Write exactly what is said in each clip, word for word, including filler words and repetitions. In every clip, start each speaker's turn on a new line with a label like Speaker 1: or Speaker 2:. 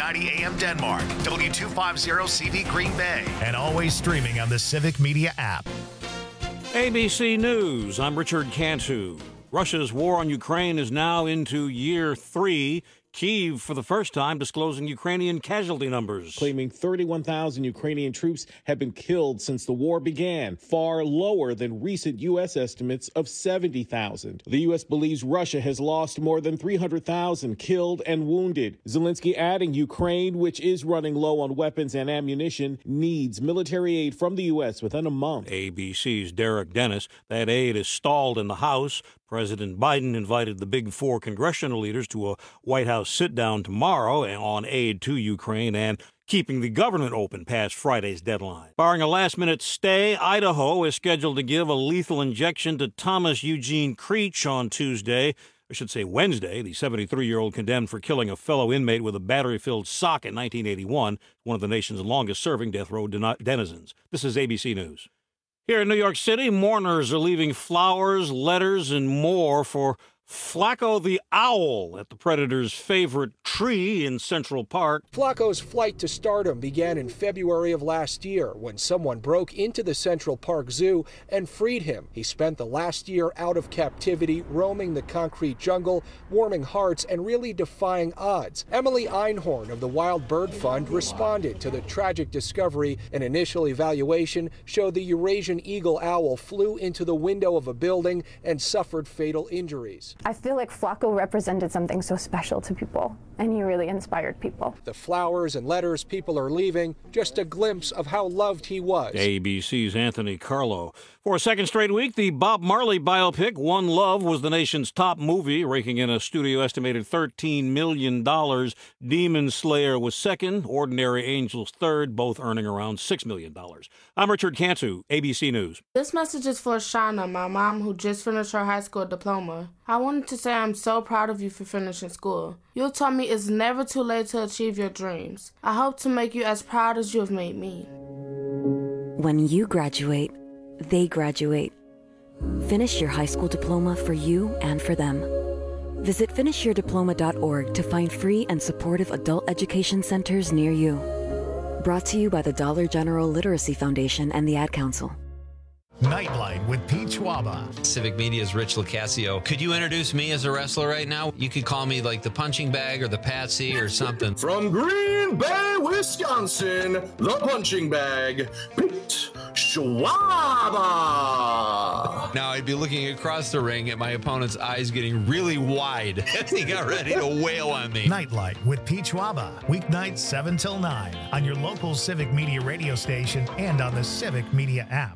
Speaker 1: ninety A M Denmark, W two fifty C V Green Bay, and always streaming on the Civic Media app.
Speaker 2: A B C News, I'm Richard Cantu. Russia's war on Ukraine is now into year three. Kyiv, for the first time, disclosing Ukrainian casualty numbers.
Speaker 3: Claiming thirty-one thousand Ukrainian troops have been killed since the war began, far lower than recent U S estimates of seventy thousand. The U S believes Russia has lost more than three hundred thousand killed and wounded. Zelensky adding Ukraine, which is running low on weapons and ammunition, needs military aid from the U S within a month.
Speaker 2: A B C's Derek Dennis. That aid is stalled in the House. President Biden invited the big four congressional leaders to a White House sit-down tomorrow on aid to Ukraine and keeping the government open past Friday's deadline. Barring a last-minute stay, Idaho is scheduled to give a lethal injection to Thomas Eugene Creech on Tuesday. I should say Wednesday. The seventy-three-year-old condemned for killing a fellow inmate with a battery-filled sock in nineteen eighty-one, one of the nation's longest-serving death row den- denizens. This is A B C News. Here in New York City, mourners are leaving flowers, letters, and more for Flacco the owl at the Predators' favorite tree in Central Park.
Speaker 4: Flacco's flight to stardom began in February of last year when someone broke into the Central Park Zoo and freed him. He spent the last year out of captivity, roaming the concrete jungle, warming hearts, and really defying odds. Emily Einhorn of the Wild Bird Fund responded to the tragic discovery. An initial evaluation showed the Eurasian eagle owl flew into the window of a building and suffered fatal injuries.
Speaker 5: I feel like Flacco represented something so special to people, and he really inspired people.
Speaker 4: The flowers and letters people are leaving, just a glimpse of how loved he was.
Speaker 2: A B C's Anthony Carlo. For a second straight week, the Bob Marley biopic, One Love, was the nation's top movie, raking in a studio-estimated thirteen million dollars. Demon Slayer was second, Ordinary Angels third, both earning around six million dollars. I'm Richard Cantu, A B C News.
Speaker 6: This message is for Shauna, my mom, who just finished her high school diploma. I wanted to say I'm so proud of you for finishing school. You taught me it's never too late to achieve your dreams. I hope to make you as proud as you have made me.
Speaker 7: When you graduate, they graduate. Finish your high school diploma for you and for them. Visit finish your diploma dot org to find free and supportive adult education centers near you. Brought to you by the Dollar General Literacy Foundation and the Ad Council.
Speaker 1: Nightlight with Pete Schwaba.
Speaker 8: Civic Media's Rich Lucasio. Could you introduce me as a wrestler right now? You could call me like the punching bag or the patsy or something.
Speaker 9: From Green Bay, Wisconsin, the punching bag, Pete Schwaba.
Speaker 8: Now I'd be looking across the ring at my opponent's eyes getting really wide as he got ready to wail on me.
Speaker 1: Nightlight with Pete Schwaba. Weeknights seven till nine on your local Civic Media radio station and on the Civic Media app.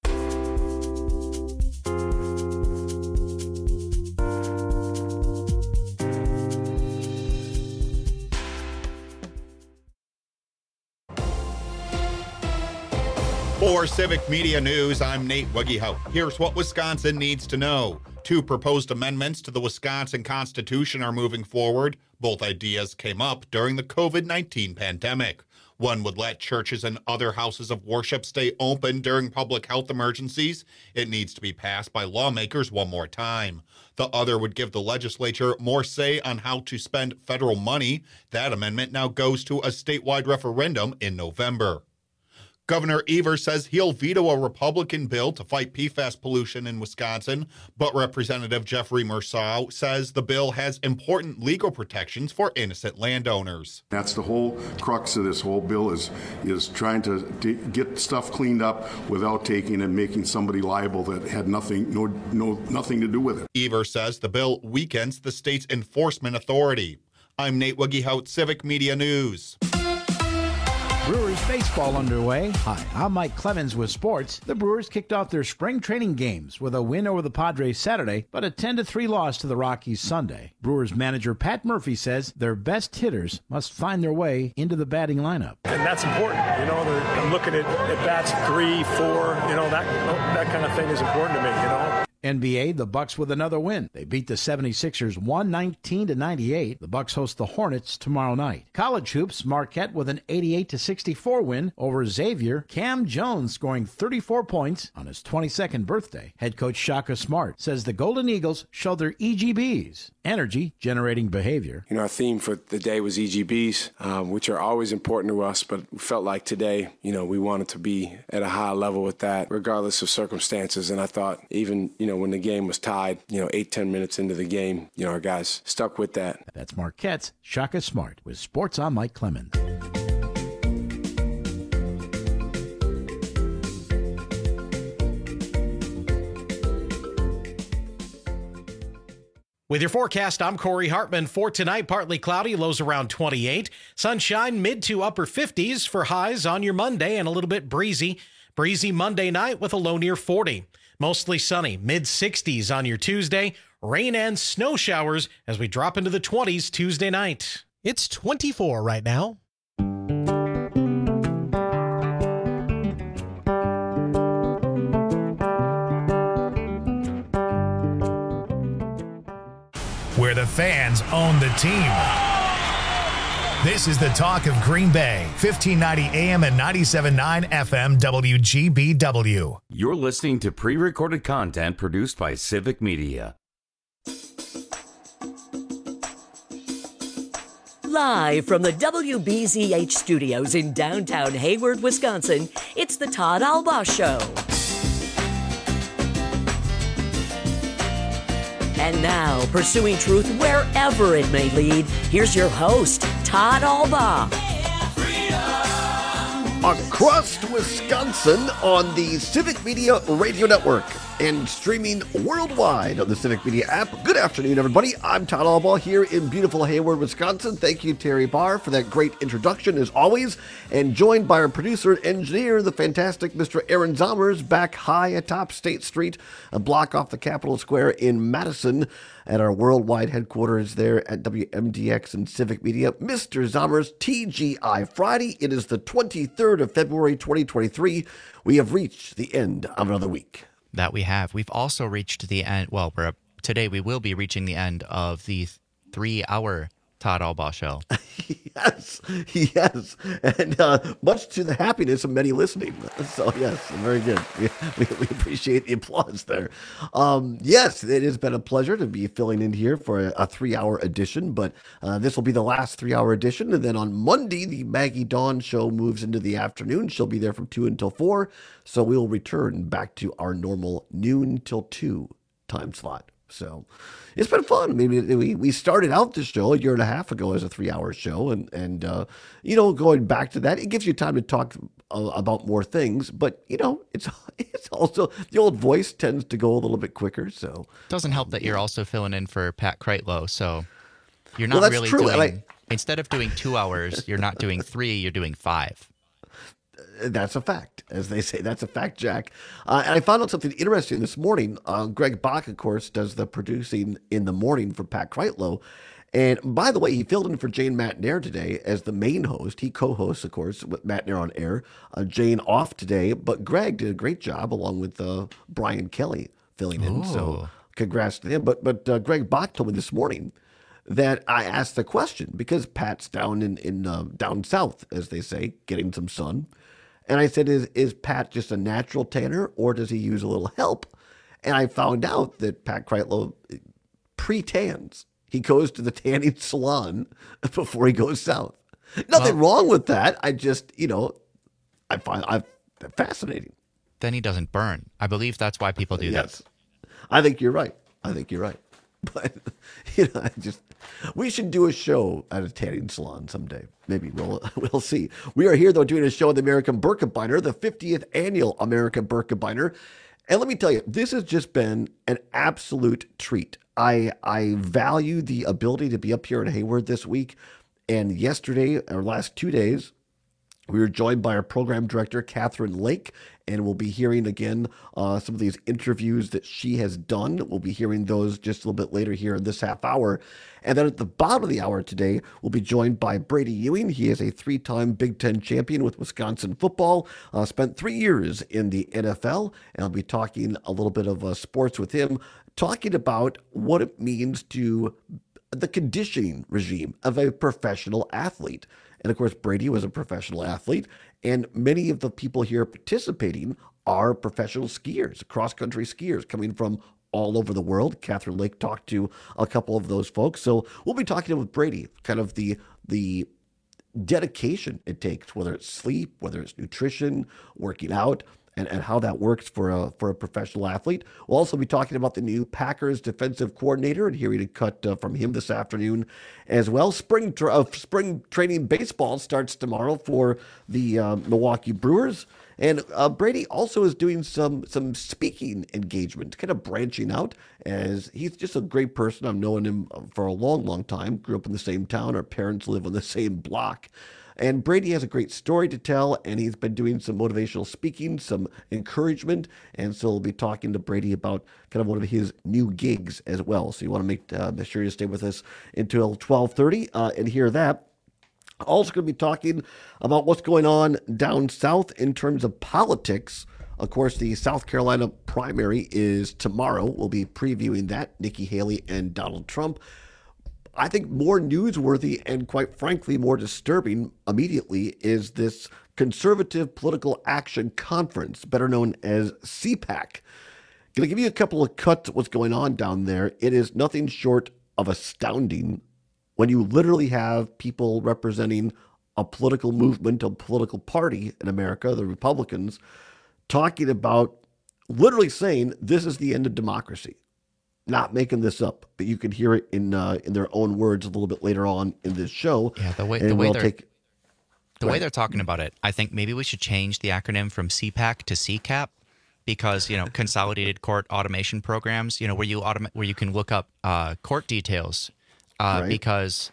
Speaker 10: For Civic Media News, I'm Nate Wuggyhout. Here's what Wisconsin needs to know. Two proposed amendments to the Wisconsin Constitution are moving forward. Both ideas came up during the covid nineteen pandemic. One would let churches and other houses of worship stay open during public health emergencies. It needs to be passed by lawmakers one more time. The other would give the legislature more say on how to spend federal money. That amendment now goes to a statewide referendum in November. Governor Evers says he'll veto a Republican bill to fight P FAS pollution in Wisconsin, but Representative Jeffrey Merceau says the bill has important legal protections for innocent landowners.
Speaker 11: That's the whole crux of this whole bill is is trying to t- get stuff cleaned up without taking and making somebody liable that had nothing no no nothing to do with it.
Speaker 10: Evers says the bill weakens the state's enforcement authority. I'm Nate Wuggyhout, Civic Media News.
Speaker 12: Brewers baseball underway. Hi, I'm Mike Clemens with sports. The Brewers kicked off their spring training games with a win over the Padres Saturday, but a ten to three loss to the Rockies Sunday. Brewers manager Pat Murphy says their best hitters must find their way into the batting lineup.
Speaker 13: And that's important. You know, I'm looking at, at bats three, four, you know, that that kind of thing is important to me, you know.
Speaker 12: N B A, the Bucks with another win. They beat the seventy-sixers one nineteen to ninety-eight. The Bucks host the Hornets tomorrow night. College hoops, Marquette with an eighty-eight to sixty-four win over Xavier. Cam Jones scoring thirty-four points on his twenty-second birthday. Head coach Shaka Smart says the Golden Eagles show their E G Bs. energy-generating behavior.
Speaker 14: You know, our theme for the day was E G Bs, um, which are always important to us, but we felt like today, you know, we wanted to be at a high level with that, regardless of circumstances. And I thought even, you know, when the game was tied, you know, eight, ten minutes into the game, you know, our guys stuck with that.
Speaker 12: That's Marquette's Shaka Smart with Sports on Mike Clemens.
Speaker 15: With your forecast, I'm Corey Hartman. For tonight, partly cloudy, lows around twenty-eight. Sunshine, mid to upper fifties for highs on your Monday and a little bit breezy. Breezy Monday night with a low near forty. Mostly sunny, mid sixties on your Tuesday. Rain and snow showers as we drop into the twenties Tuesday night.
Speaker 16: It's twenty-four right now.
Speaker 1: Where the fans own the team. This is the talk of Green Bay, fifteen ninety A M and ninety-seven point nine F M W G B W.
Speaker 17: You're listening to pre-recorded content produced by Civic Media.
Speaker 18: Live from the W B Z H studios in downtown Hayward, Wisconsin, it's the Todd Albaugh Show. And now, pursuing truth wherever it may lead, here's your host, Todd Albaugh.
Speaker 19: Across Wisconsin on the Civic Media Radio Network and streaming worldwide on the Civic Media app. Good afternoon, everybody. I'm Todd Albaugh here in beautiful Hayward, Wisconsin. Thank you, Terry Barr, for that great introduction, as always. And joined by our producer and engineer, the fantastic Mister Aaron Zomers, back high atop State Street, a block off the Capitol Square in Madison, at our worldwide headquarters there at W M D X and Civic Media. Mister Zomers, T G I Friday. It is the twenty-third of February, twenty twenty-three. We have reached the end of another week.
Speaker 20: That we have. We've also reached the end. Well, we're today we will be reaching the end of the three-hour Todd Albaugh Show.
Speaker 19: Yes, yes, and uh, much to the happiness of many listening. So yes, very good. We, we, we appreciate the applause there. Um, yes, it has been a pleasure to be filling in here for a, a three-hour edition, but uh, this will be the last three-hour edition, and then on Monday, the Maggie Dawn Show moves into the afternoon. She'll be there from two until four, so we will return back to our normal noon till two time slot. So it's been fun. I mean, we, we started out this show a year and a half ago as a three-hour show, and, and uh, you know, going back to that, it gives you time to talk uh, about more things, but, you know, it's it's also, the old voice tends to go a little bit quicker, so.
Speaker 20: It doesn't help that you're also filling in for Pat Kreitlow, so you're not
Speaker 19: well, that's
Speaker 20: really
Speaker 19: true.
Speaker 20: doing,
Speaker 19: I,
Speaker 20: instead of doing two hours, you're not doing three, you're doing five.
Speaker 19: That's a fact, as they say. That's a fact, Jack. Uh, and I found out something interesting this morning. Uh, Greg Bach, of course, does the producing in the morning for Pat Kreitlow. And by the way, he filled in for Jane Matnair today as the main host. He co-hosts, of course, with Matnair on air. Uh, Jane off today, but Greg did a great job along with uh, Brian Kelly filling in. Ooh. So congrats to him. But but uh, Greg Bach told me this morning that I asked the question because Pat's down in, in uh, down south, as they say, getting some sun. And I said, is, is Pat just a natural tanner or does he use a little help? And I found out that Pat Kreitlow pre-tans. He goes to the tanning salon before he goes south. Nothing well, wrong with that. I just, you know, I find I fascinating.
Speaker 20: Then he doesn't burn. I believe that's why people do
Speaker 19: yes.
Speaker 20: that.
Speaker 19: I think you're right. I think you're right. But, you know, I just, we should do a show at a tanning salon someday. Maybe we'll we'll see. We are here, though, doing a show at the American Birkebeiner, the fiftieth annual American Birkebeiner. And let me tell you, this has just been an absolute treat. I I value the ability to be up here in Hayward this week. And yesterday, or last two days, we were joined by our program director, Catherine Lake, and we'll be hearing again uh, some of these interviews that she has done. We'll be hearing those just a little bit later here in this half hour. And then at the bottom of the hour today, we'll be joined by Brady Ewing. He is a three-time Big Ten champion with Wisconsin football, uh, spent three years in the N F L, and I'll be talking a little bit of uh, sports with him, talking about what it means to the conditioning regime of a professional athlete. And of course, Brady was a professional athlete, and many of the people here participating are professional skiers, cross-country skiers coming from all over the world. Catherine Lake talked to a couple of those folks. So we'll be talking with Brady, kind of the the dedication it takes, whether it's sleep, whether it's nutrition, working out, and, and how that works for a for a professional athlete. We'll also be talking about the new Packers defensive coordinator and hearing a cut uh, from him this afternoon as well. Spring tra- uh, spring training baseball starts tomorrow for the uh, Milwaukee Brewers. And uh, Brady also is doing some some speaking engagement, kind of branching out, as he's just a great person. I've known him for a long, long time. Grew up in the same town. Our parents live on the same block. And Brady has a great story to tell, and he's been doing some motivational speaking, some encouragement. And so we'll be talking to Brady about kind of one of his new gigs as well. So you want to make, uh, make sure you stay with us until twelve thirty uh, and hear that. Also going to be talking about what's going on down south in terms of politics. Of course, the South Carolina primary is tomorrow. We'll be previewing that, Nikki Haley and Donald Trump. I think more newsworthy and, quite frankly, more disturbing immediately is this Conservative Political Action Conference, better known as C PAC. Going to give you a couple of cuts of what's going on down there. It is nothing short of astounding when you literally have people representing a political movement, a political party in America, the Republicans, talking about literally saying this is the end of democracy. Not making this up, but you can hear it in uh, in their own words a little bit later on in this show.
Speaker 20: Yeah, the way
Speaker 19: and
Speaker 20: the way
Speaker 19: we'll
Speaker 20: they're
Speaker 19: take,
Speaker 20: the way they're talking about it, I think maybe we should change the acronym from C PAC to C CAP, because you know Consolidated Court Automation Programs, you know where you automate where you can look up uh, court details, uh,
Speaker 19: Right.
Speaker 20: because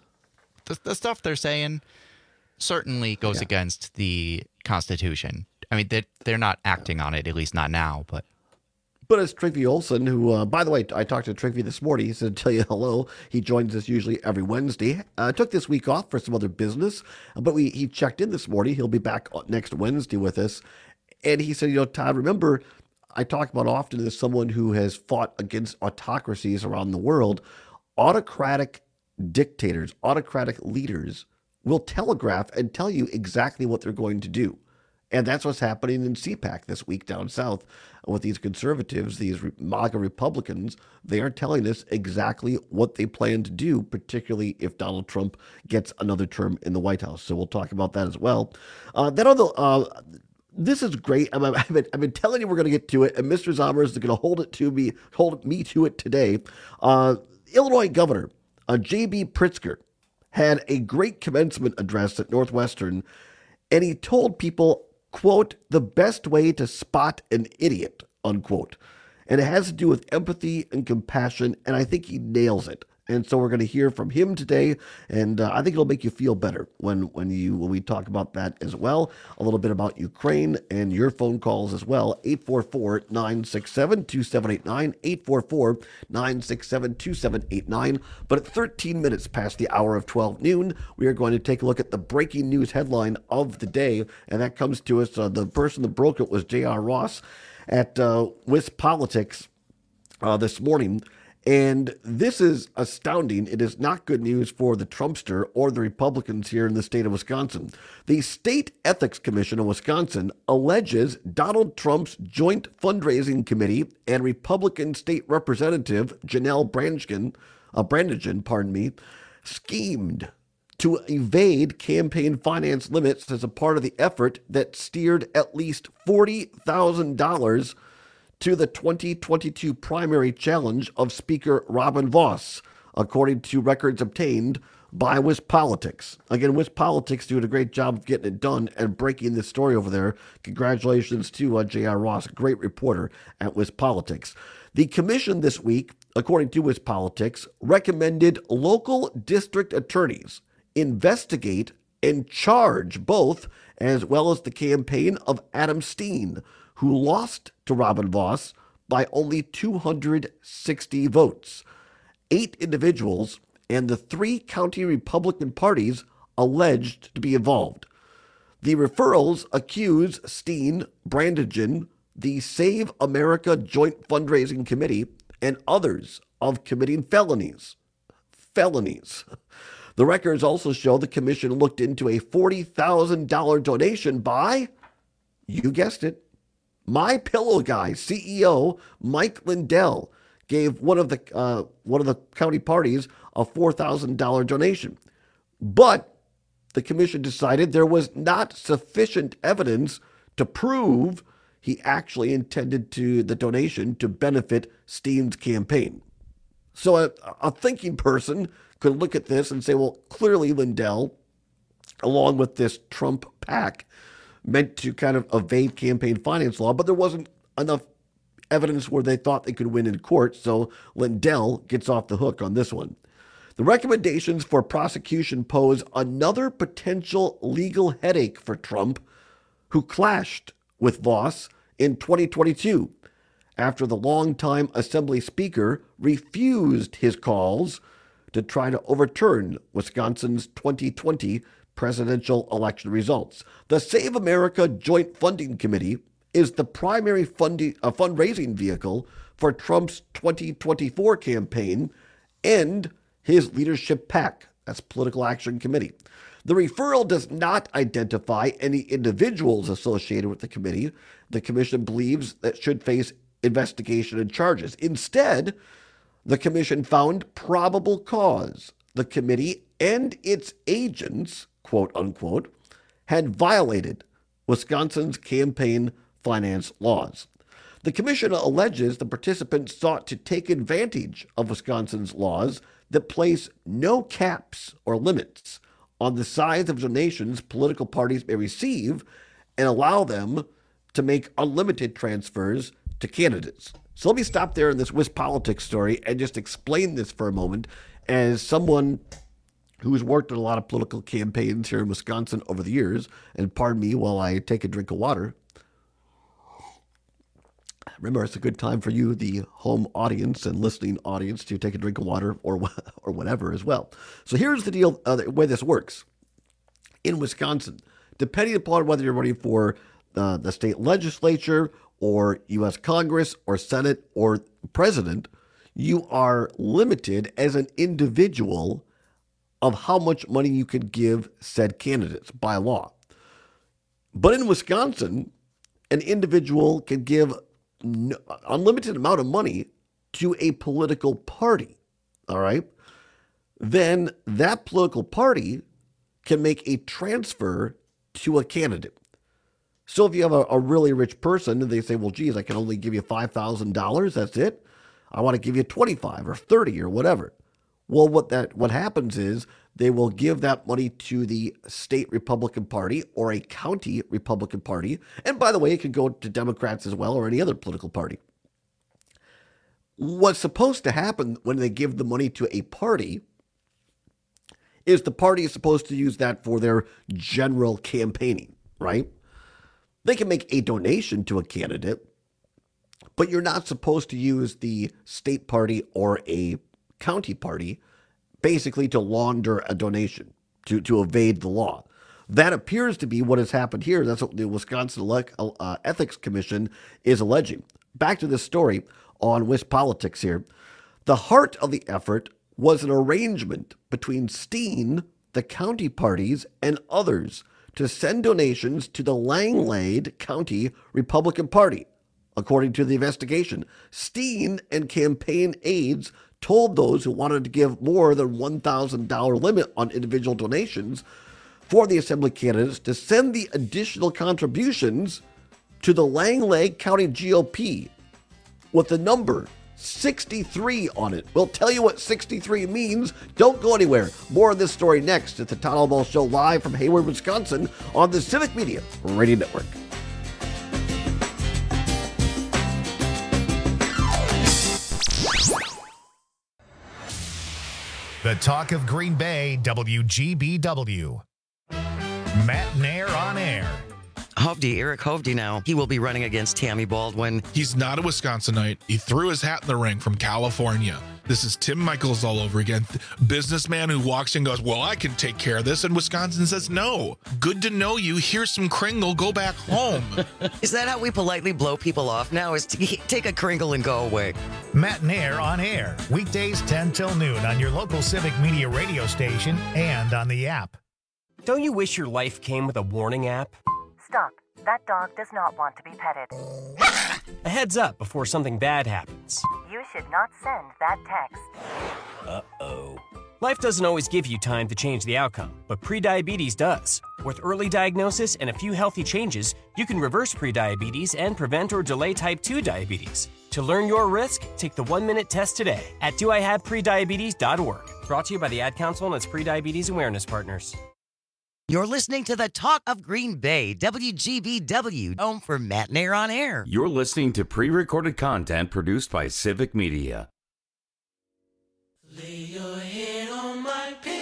Speaker 20: the the stuff they're saying certainly goes
Speaker 19: Yeah.
Speaker 20: against the Constitution. I mean, they they're not acting on it, at least not now, but.
Speaker 19: But it's Trygve Olsen, who, uh, by the way, I talked to Trygve this morning. He said to tell you hello. He joins us usually every Wednesday. Uh, took this week off for some other business, but we he checked in this morning. He'll be back next Wednesday with us. And he said, you know, Todd, remember, I talk about often as someone who has fought against autocracies around the world, autocratic dictators, autocratic leaders will telegraph and tell you exactly what they're going to do. And that's what's happening in C PAC this week down south with these conservatives, these MAGA Republicans. They are telling us exactly what they plan to do, particularly if Donald Trump gets another term in the White House. So we'll talk about that as well. Uh, then on the, uh, this is great. I'm, I've, been, I've been telling you we're going to get to it, and Mister Zomer is going to hold it to me, hold me to it today. Uh, Illinois Governor uh, J B Pritzker had a great commencement address at Northwestern, and he told people, quote, the best way to spot an idiot, unquote. And it has to do with empathy and compassion, and I think he nails it. And so we're going to hear from him today, and uh, I think it'll make you feel better when when you when we talk about that as well. A little bit about Ukraine and your phone calls as well. eight four four, nine six seven, two seven eight nine, eight four four, nine six seven, two seven eight nine. But at thirteen minutes past the hour of twelve noon, we are going to take a look at the breaking news headline of the day, and that comes to us. Uh, the person that broke it was J R Ross at uh, WisPolitics uh, this morning. And this is astounding. It is not good news for the Trumpster or the Republicans here in the state of Wisconsin. The State Ethics Commission of Wisconsin alleges Donald Trump's joint fundraising committee and Republican State Representative Janelle Brannigan, uh, Brannigan, pardon me, schemed to evade campaign finance limits as a part of the effort that steered at least forty thousand dollars to the twenty twenty-two primary challenge of Speaker Robin Vos, according to records obtained by WisPolitics. Again, WisPolitics doing a great job of getting it done and breaking this story over there. Congratulations to uh, J R Ross, great reporter at WisPolitics. The commission this week, according to WisPolitics, recommended local district attorneys investigate and charge both, as well as the campaign of Adam Steen, who lost to Robin Vos by only two hundred sixty votes. Eight individuals and the three county Republican parties alleged to be involved. The referrals accuse Steen, Brannigan, the Save America Joint Fundraising Committee, and others of committing felonies. Felonies. The records also show the commission looked into a forty thousand dollars donation by, you guessed it, My Pillow Guy C E O Mike Lindell gave one of the uh, one of the county parties a four thousand dollars donation. But the commission decided there was not sufficient evidence to prove he actually intended to the donation to benefit Steen's campaign. So a, a thinking person could look at this and say, well, clearly Lindell, along with this Trump PAC, meant to kind of evade campaign finance law, but there wasn't enough evidence where they thought they could win in court, so Lindell gets off the hook on this one. The recommendations for prosecution pose another potential legal headache for Trump, who clashed with Voss in twenty twenty-two after the longtime Assembly Speaker refused his calls to try to overturn Wisconsin's twenty twenty presidential election results. The Save America Joint Funding Committee is the primary funding, uh, fundraising vehicle for Trump's twenty twenty-four campaign and his leadership PAC, that's Political Action Committee. The referral does not identify any individuals associated with the committee the commission believes that should face investigation and charges. Instead, the commission found probable cause the committee and its agents, quote unquote, had violated Wisconsin's campaign finance laws. The commission alleges the participants sought to take advantage of Wisconsin's laws that place no caps or limits on the size of donations political parties may receive and allow them to make unlimited transfers to candidates. So let me stop there in this WisPolitics story and just explain this for a moment as someone who's worked in a lot of political campaigns here in Wisconsin over the years. And pardon me while I take a drink of water. Remember, it's a good time for you, the home audience and listening audience, to take a drink of water or or whatever as well. So here's the deal, uh, the way this works. In Wisconsin, depending upon whether you're running for uh, the state legislature or U S Congress or Senate or president, you are limited as an individual of how much money you can give said candidates by law. But in Wisconsin, an individual can give no, unlimited amount of money to a political party, all right? Then that political party can make a transfer to a candidate. So if you have a, a really rich person and they say, well, geez, I can only give you five thousand dollars, that's it. I want to give you twenty-five or thirty or whatever. Well, what that what happens is they will give that money to the state Republican Party or a county Republican Party. And by the way, it can go to Democrats as well or any other political party. What's supposed to happen when they give the money to a party is the party is supposed to use that for their general campaigning, right? They can make a donation to a candidate, but you're not supposed to use the state party or a county party basically to launder a donation, to, to evade the law. That appears to be what has happened here. That's what the Wisconsin Ele- uh, Ethics Commission is alleging. Back to this story on WisPolitics here. The heart of the effort was an arrangement between Steen, the county parties, and others to send donations to the Langlade County Republican Party. According to the investigation, Steen and campaign aides told those who wanted to give more than one thousand dollars limit on individual donations for the assembly candidates to send the additional contributions to the Langlade County G O P with the number sixty-three on it. We'll tell you what sixty-three means. Don't go anywhere. More on this story next at the Todd Albaugh Show live from Hayward, Wisconsin on the Civic Media Radio Network.
Speaker 1: The talk of Green Bay, W G B W. Matt Nair on air.
Speaker 21: Hovde, Eric Hovde now. He will be running against Tammy Baldwin.
Speaker 22: He's not a Wisconsinite. He threw his hat in the ring from California. This is Tim Michaels all over again. Businessman who walks in and goes, well, I can take care of this. And Wisconsin says, no. Good to know you. Here's some Kringle. Go back home.
Speaker 21: Is that how we politely blow people off now? Is to take a Kringle and go away?
Speaker 1: Matt Nair on air. Weekdays ten till noon on your local Civic Media radio station and on the app.
Speaker 23: Don't you wish your life came with a warning app?
Speaker 24: Stop.
Speaker 3: That dog does not want to be petted.
Speaker 5: A heads up before something bad happens.
Speaker 3: You should not send that text.
Speaker 5: Uh-oh. Life doesn't always give you time to change the outcome, but prediabetes does. With early diagnosis and a few healthy changes, you can reverse prediabetes and prevent or delay type two diabetes. To learn your risk, take the one-minute test today at do I have prediabetes dot org. Brought to you by the Ad Council and its Prediabetes Awareness Partners.
Speaker 21: You're listening to the Talk of Green Bay, W G B W, home for Matt and Air on Air.
Speaker 17: You're listening to pre-recorded content produced by Civic Media.
Speaker 23: Lay your head on my pillow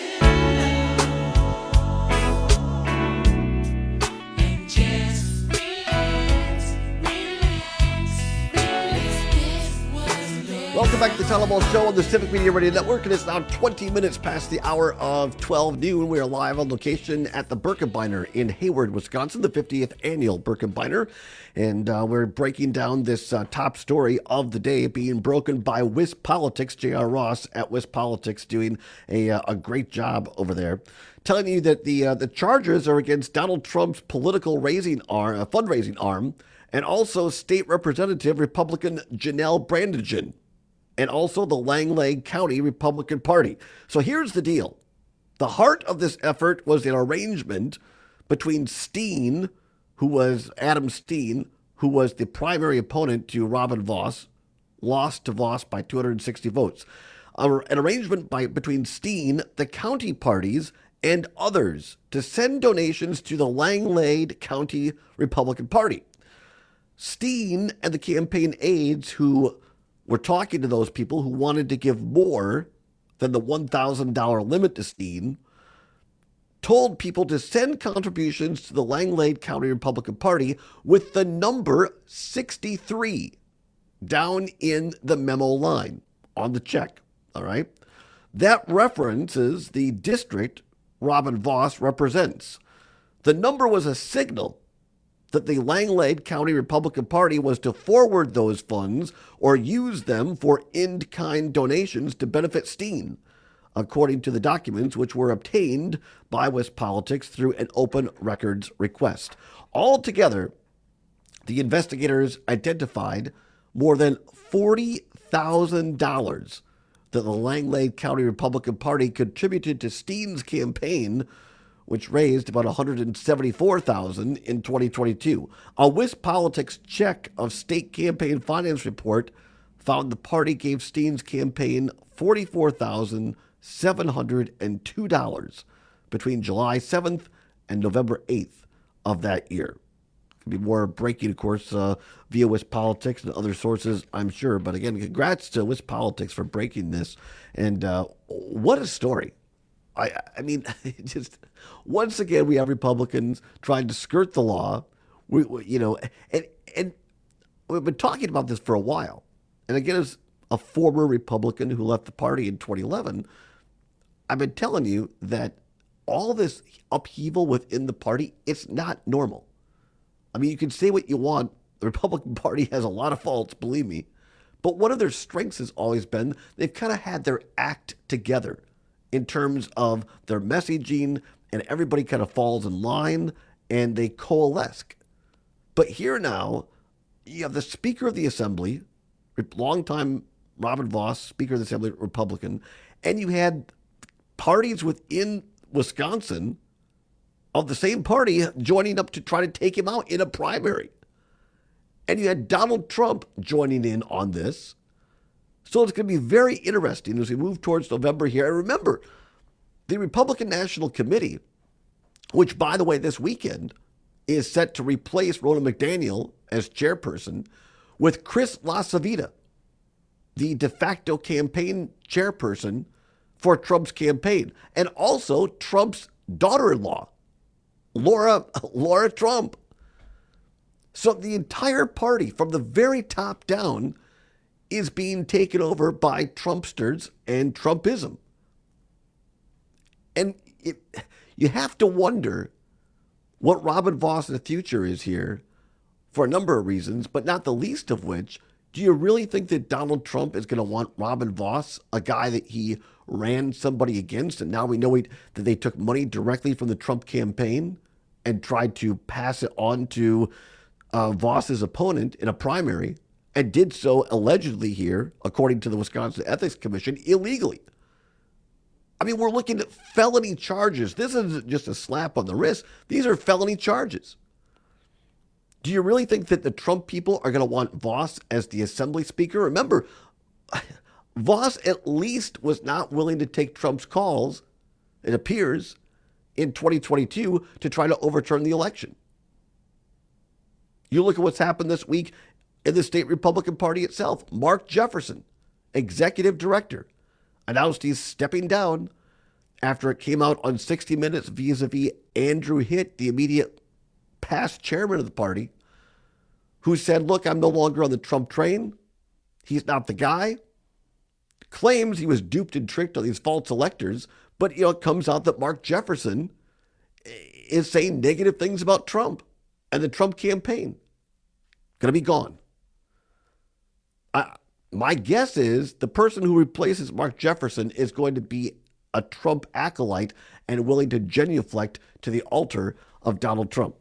Speaker 23: and just relax, relax, relax. This was love.
Speaker 19: Welcome back to the Tyler Ball Show on the Civic Media Radio Network. It is now twenty minutes past the hour of twelve noon. We are live on location at the Birkebeiner in Hayward, Wisconsin, the fiftieth annual Birkebeiner. And uh, we're breaking down this uh, top story of the day being broken by WisPolitics. J R. Ross at WisPolitics doing a, uh, a great job over there. Telling you that the uh, the charges are against Donald Trump's political raising arm, uh, fundraising arm, and also State Representative Republican Janelle Brandigan, and also the Langley County Republican Party. So here's the deal. The heart of this effort was an arrangement between Steen, who was Adam Steen, who was the primary opponent to Robin Vos, lost to Vos by two hundred sixty votes. An arrangement by between Steen, the county parties, and others to send donations to the Langley County Republican Party. Steen and the campaign aides who were talking to those people who wanted to give more than the one thousand dollars limit to Steen told people to send contributions to the Langley County Republican Party with the number sixty-three down in the memo line on the check, all right? That references the district Robin Vos represents. The number was a signal that the Langley County Republican Party was to forward those funds or use them for in-kind donations to benefit Steen, according to the documents which were obtained by WisPolitics through an open records request. Altogether, the investigators identified more than forty thousand dollars that the Langley County Republican Party contributed to Steen's campaign, which raised about one hundred seventy-four thousand dollars in twenty twenty-two. A WisPolitics check of state campaign finance report found the party gave Steen's campaign forty-four thousand seven hundred two dollars between July seventh and November eighth of that year. Could be more breaking, of course, uh, via WisPolitics and other sources, I'm sure. But again, congrats to WisPolitics for breaking this. And uh, what a story. I, I mean, just once again, we have Republicans trying to skirt the law. We, we, you know, and and we've been talking about this for a while. And again, as a former Republican who left the party in twenty eleven, I've been telling you that all this upheaval within the party, it's not normal. I mean, you can say what you want. The Republican Party has a lot of faults, believe me. But one of their strengths has always been they've kind of had their act together in terms of their messaging, and everybody kind of falls in line and they coalesce. But here now, you have the Speaker of the Assembly, longtime Robin Vos, Speaker of the Assembly, Republican, and you had parties within Wisconsin of the same party joining up to try to take him out in a primary. And you had Donald Trump joining in on this. So it's going to be very interesting as we move towards November here. And remember, the Republican National Committee, which, by the way, this weekend is set to replace Ronna McDaniel as chairperson with Chris LaCivita, the de facto campaign chairperson for Trump's campaign, and also Trump's daughter-in-law, Laura, Laura Trump. So the entire party, from the very top down, is being taken over by Trumpsters and Trumpism. And it, you have to wonder what Robin Vos in the future is here for a number of reasons, but not the least of which, do you really think that Donald Trump is going to want Robin Vos, a guy that he ran somebody against, and now we know he, that they took money directly from the Trump campaign and tried to pass it on to uh, Voss's opponent in a primary, and did so allegedly here, according to the Wisconsin Ethics Commission, illegally. I mean, we're looking at felony charges. This isn't just a slap on the wrist. These are felony charges. Do you really think that the Trump people are going to want Voss as the assembly speaker? Remember, Voss at least was not willing to take Trump's calls, it appears, in twenty twenty-two to try to overturn the election. You look at what's happened this week in the state Republican Party itself. Mark Jefferson, executive director, announced he's stepping down after it came out on sixty minutes vis-a-vis Andrew Hitt, the immediate past chairman of the party, who said, look, I'm no longer on the Trump train. He's not the guy. Claims he was duped and tricked on these false electors, but you know, it comes out that Mark Jefferson is saying negative things about Trump and the Trump campaign. Going to be gone. I, my guess is the person who replaces Mark Jefferson is going to be a Trump acolyte and willing to genuflect to the altar of Donald Trump.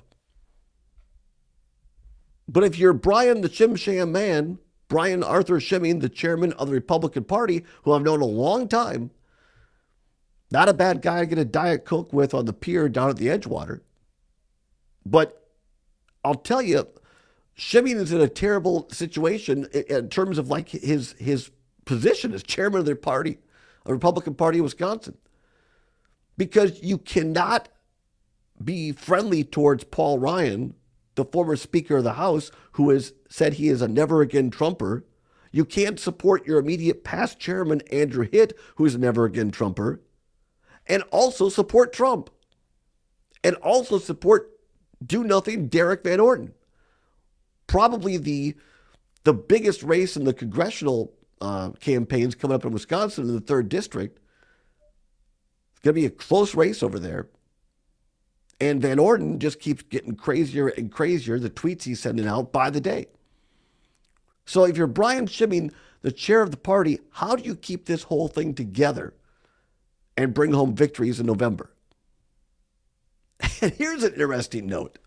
Speaker 19: But if you're Brian the Chim Sham Man, Brian Arthur Schimming, the chairman of the Republican Party, who I've known a long time, not a bad guy to get a Diet Coke with on the pier down at the Edgewater. But I'll tell you, Schimming is in a terrible situation in terms of like his his position as chairman of the party, the Republican Party of Wisconsin. Because you cannot be friendly towards Paul Ryan, the former Speaker of the House, who has said he is a never-again Trumper. You can't support your immediate past chairman, Andrew Hitt, who is a never-again Trumper, and also support Trump. And also support do-nothing Derek Van Orden. Probably the, the biggest race in the congressional uh, campaigns coming up in Wisconsin in the third district. It's going to be a close race over there. And Van Orden just keeps getting crazier and crazier, the tweets he's sending out by the day. So if you're Brian Schimming, the chair of the party, how do you keep this whole thing together and bring home victories in November? And here's an interesting note.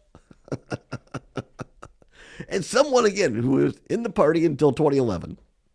Speaker 19: And someone, again, who was in the party until twenty eleven,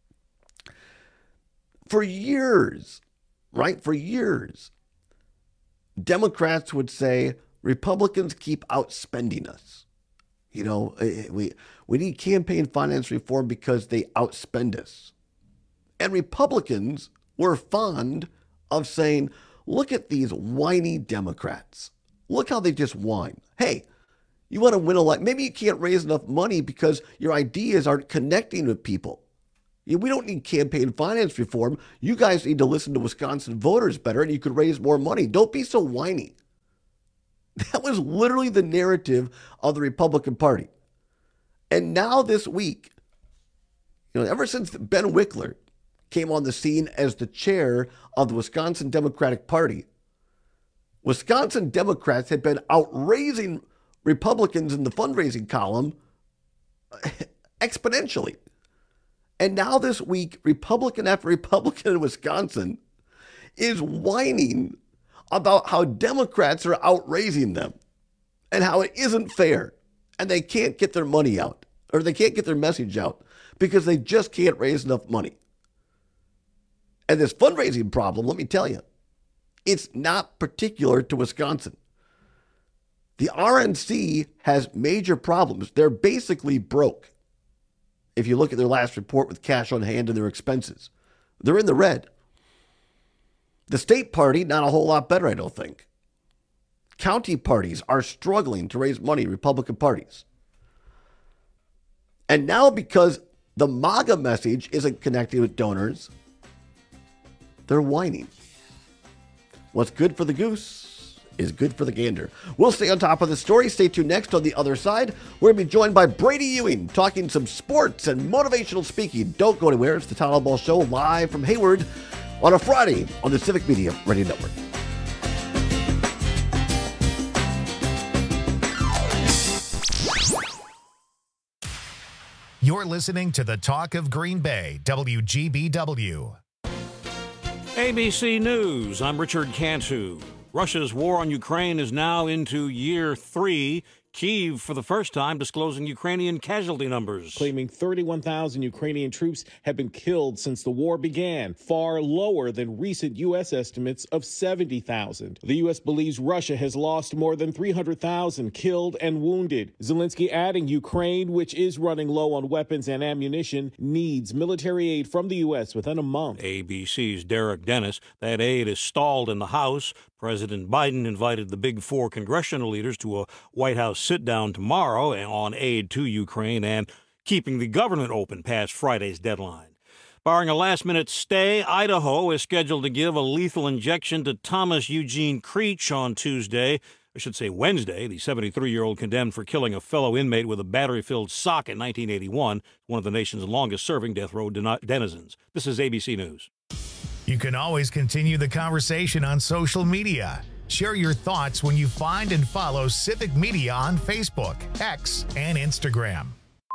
Speaker 19: for years, right, for years, Democrats would say, Republicans keep outspending us. You know, we we need campaign finance reform because they outspend us. And Republicans were fond of saying, look at these whiny Democrats. Look how they just whine. Hey, you want to win a lot. Maybe you can't raise enough money because your ideas aren't connecting with people. We don't need campaign finance reform. You guys need to listen to Wisconsin voters better and you could raise more money. Don't be so whiny. That was literally the narrative of the Republican Party. And now this week, you know, ever since Ben Wickler came on the scene as the chair of the Wisconsin Democratic Party, Wisconsin Democrats had been outraising Republicans in the fundraising column exponentially. And now this week, Republican after Republican in Wisconsin is whining about how Democrats are outraising them and how it isn't fair and they can't get their money out or they can't get their message out because they just can't raise enough money. And this fundraising problem, let me tell you, it's not particular to Wisconsin. The R N C has major problems. They're basically broke. If you look at their last report with cash on hand and their expenses, they're in the red. The state party, not a whole lot better, I don't think. County parties are struggling to raise money, Republican parties. And now because the MAGA message isn't connecting with donors, they're whining. What's good for the goose is good for the gander. We'll stay on top of the story. Stay tuned next on the other side. We're going to be joined by Brady Ewing talking some sports and motivational speaking. Don't go anywhere. It's the Todd Ball Show live from Hayward on a Friday on the Civic Media Radio Network.
Speaker 1: You're listening to the Talk of Green Bay, W G B W.
Speaker 2: A B C News, I'm Richard Cantu. Russia's war on Ukraine is now into year three. Kyiv, for the first time, disclosing Ukrainian casualty numbers.
Speaker 4: Claiming thirty-one thousand Ukrainian troops have been killed since the war began, far lower than recent U S estimates of seventy thousand. The U S believes Russia has lost more than three hundred thousand killed and wounded. Zelensky adding Ukraine, which is running low on weapons and ammunition, needs military aid from the U S within a month.
Speaker 2: A B C's Derek Dennis. That aid is stalled in the House. President Biden invited the big four congressional leaders to a White House sit-down tomorrow on aid to Ukraine and keeping the government open past Friday's deadline. Barring a last-minute stay, Idaho is scheduled to give a lethal injection to Thomas Eugene Creech on Tuesday. I should say Wednesday. The seventy-three-year-old condemned for killing a fellow inmate with a battery-filled sock in nineteen eighty-one, one of the nation's longest-serving death row den- denizens. This is A B C News.
Speaker 1: You can always continue the conversation on social media. Share your thoughts when you find and follow Civic Media on Facebook, X, and Instagram.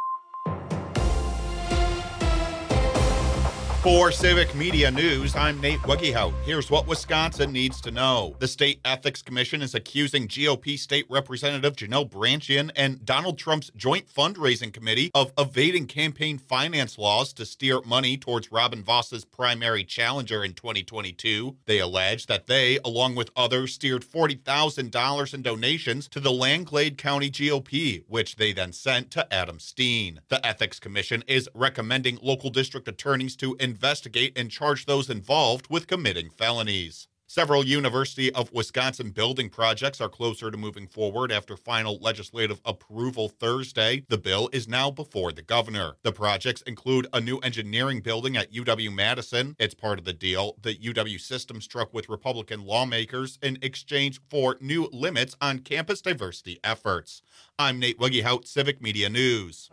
Speaker 10: For Civic Media News, I'm Nate Wuggehout. Here's what Wisconsin needs to know. The State Ethics Commission is accusing G O P State Representative Janelle Branchian and Donald Trump's joint fundraising committee of evading campaign finance laws to steer money towards Robin Voss's primary challenger in twenty twenty-two. They allege that they, along with others, steered forty thousand dollars in donations to the Langlade County G O P, which they then sent to Adam Steen. The Ethics Commission is recommending local district attorneys to investigate and charge those involved with committing felonies. Several University of Wisconsin building projects are closer to moving forward after final legislative approval Thursday. The bill is now before the governor. The projects include a new engineering building at U W-Madison. It's part of the deal the U W system struck with Republican lawmakers in exchange for new limits on campus diversity efforts. I'm Nate Wuggehout, Civic Media News.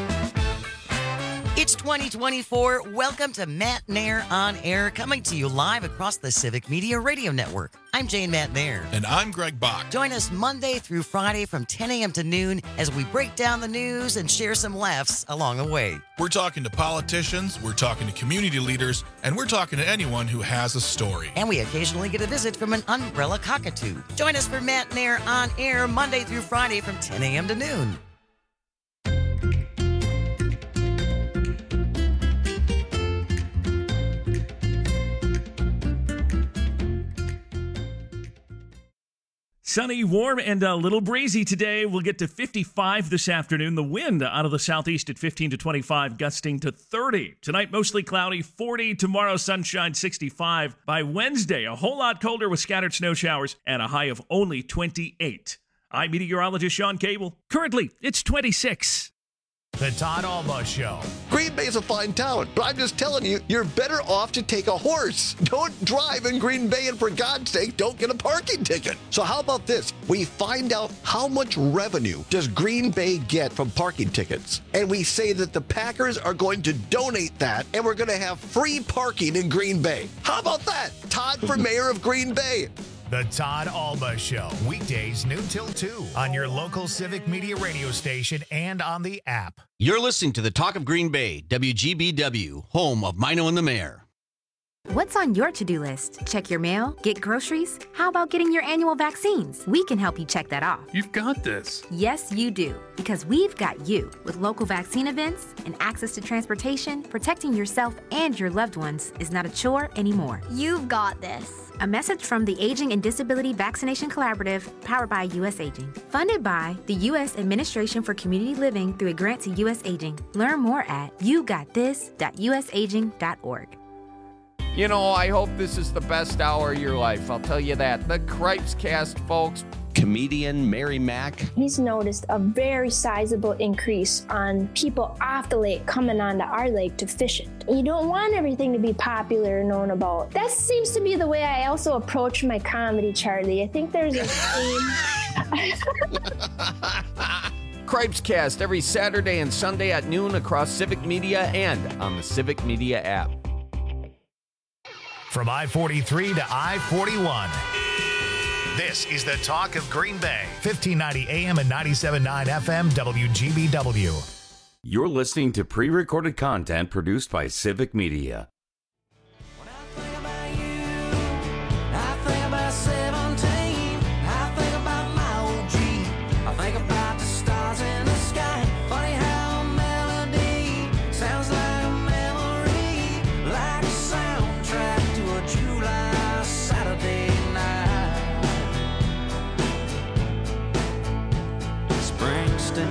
Speaker 21: It's twenty twenty-four. Welcome to Matt Nair on Air, coming to you live across the Civic Media Radio Network. I'm Jane Matt Nair.
Speaker 22: And I'm Greg Bach.
Speaker 21: Join us Monday through Friday from ten a.m. to noon as we break down the news and share some laughs along the way.
Speaker 22: We're talking to politicians, we're talking to community leaders, and we're talking to anyone who has a story.
Speaker 21: And we occasionally get a visit from an umbrella cockatoo. Join us for Matt Nair on Air Monday through Friday from ten a.m. to noon.
Speaker 6: Sunny, warm, and a little breezy today. We'll get to fifty-five this afternoon. The wind out of the southeast at fifteen to twenty-five, gusting to thirty. Tonight, mostly cloudy, forty. Tomorrow, sunshine, sixty-five. By Wednesday, a whole lot colder with scattered snow showers and a high of only twenty-eight. I'm meteorologist Sean Cable. Currently, it's twenty-six.
Speaker 1: The Todd Alba Show.
Speaker 19: Green Bay's a fine town, but I'm just telling you, you're better off to take a horse. Don't drive in Green Bay, and for God's sake, don't get a parking ticket. So how about this? We find out how much revenue does Green Bay get from parking tickets, and we say that the Packers are going to donate that, and we're going to have free parking in Green Bay. How about that? Todd for mayor of Green Bay.
Speaker 1: The Todd Alba Show, weekdays noon till two on your local Civic Media radio station and on the app.
Speaker 24: You're listening to the Talk of Green Bay, W G B W, home of Mino and the Mayor.
Speaker 25: What's on your to-do list? Check your mail? Get groceries? How about getting your annual vaccines? We can help you check that off.
Speaker 26: You've got this.
Speaker 25: Yes, you do. Because we've got you. With local vaccine events and access to transportation, protecting yourself and your loved ones is not a chore anymore.
Speaker 27: You've got this.
Speaker 25: A message from the Aging and Disability Vaccination Collaborative, powered by U S Aging. Funded by the U S Administration for Community Living through a grant to U S Aging. Learn more at you got this dot u s aging dot org.
Speaker 28: You know, I hope this is the best hour of your life. I'll tell you that. The Cripes Cast, folks.
Speaker 29: Comedian Mary Mack.
Speaker 30: He's noticed a very sizable increase on people off the lake coming onto our lake to fish it. You don't want everything to be popular and known about. That seems to be the way I also approach my comedy, Charlie. I think there's a theme.
Speaker 28: Cripes Cast every Saturday and Sunday at noon across Civic Media and on the Civic Media app.
Speaker 1: From I forty-three to I forty-one, this is the Talk of Green Bay, fifteen ninety A M and ninety-seven point nine F M, W G B W.
Speaker 17: You're listening to pre-recorded content produced by Civic Media.
Speaker 23: I think about seventeen.
Speaker 7: Houston.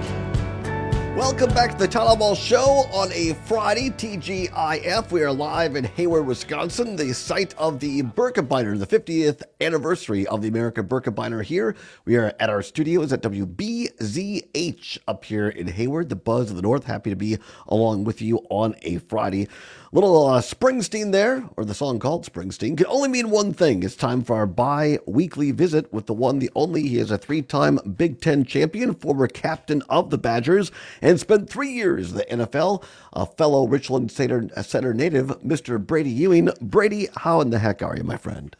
Speaker 19: Welcome back to the Tyler Ball Show on a Friday, T G I F. We are live in Hayward, Wisconsin, the site of the Birkebeiner, the fiftieth anniversary of the American Birkebeiner here. We are at our studios at W B Z H up here in Hayward, the Buzz of the North. Happy to be along with you on a Friday. Little uh, Springsteen there, or the song called Springsteen, can only mean one thing. It's time for our bi-weekly visit with the one, the only. He is a three-time Big Ten champion, former captain of the Badgers, and spent three years in the N F L. A fellow Richland Center, Center native, Mister Brady Ewing. Brady, how in the heck are you, my friend?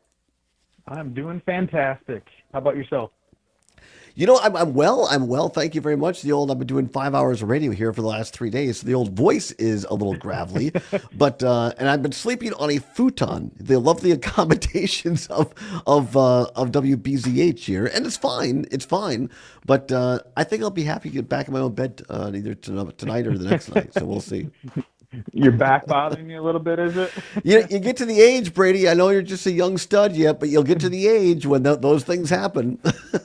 Speaker 8: I'm doing fantastic. How about yourself?
Speaker 19: You know, I'm, I'm well. I'm well. Thank you very much. The old, I've been doing five hours of radio here for the last three days. So the old voice is a little gravelly, but, uh, and I've been sleeping on a futon, the lovely accommodations of, of, uh, of W B Z H here. And it's fine. It's fine. But, uh, I think I'll be happy to get back in my own bed, uh, either tonight or the next night. So we'll see.
Speaker 8: Your back bothering you a little bit, is it?
Speaker 19: you, you get to the age, Brady. I know you're just a young stud yet, but you'll get to the age when th- those things happen.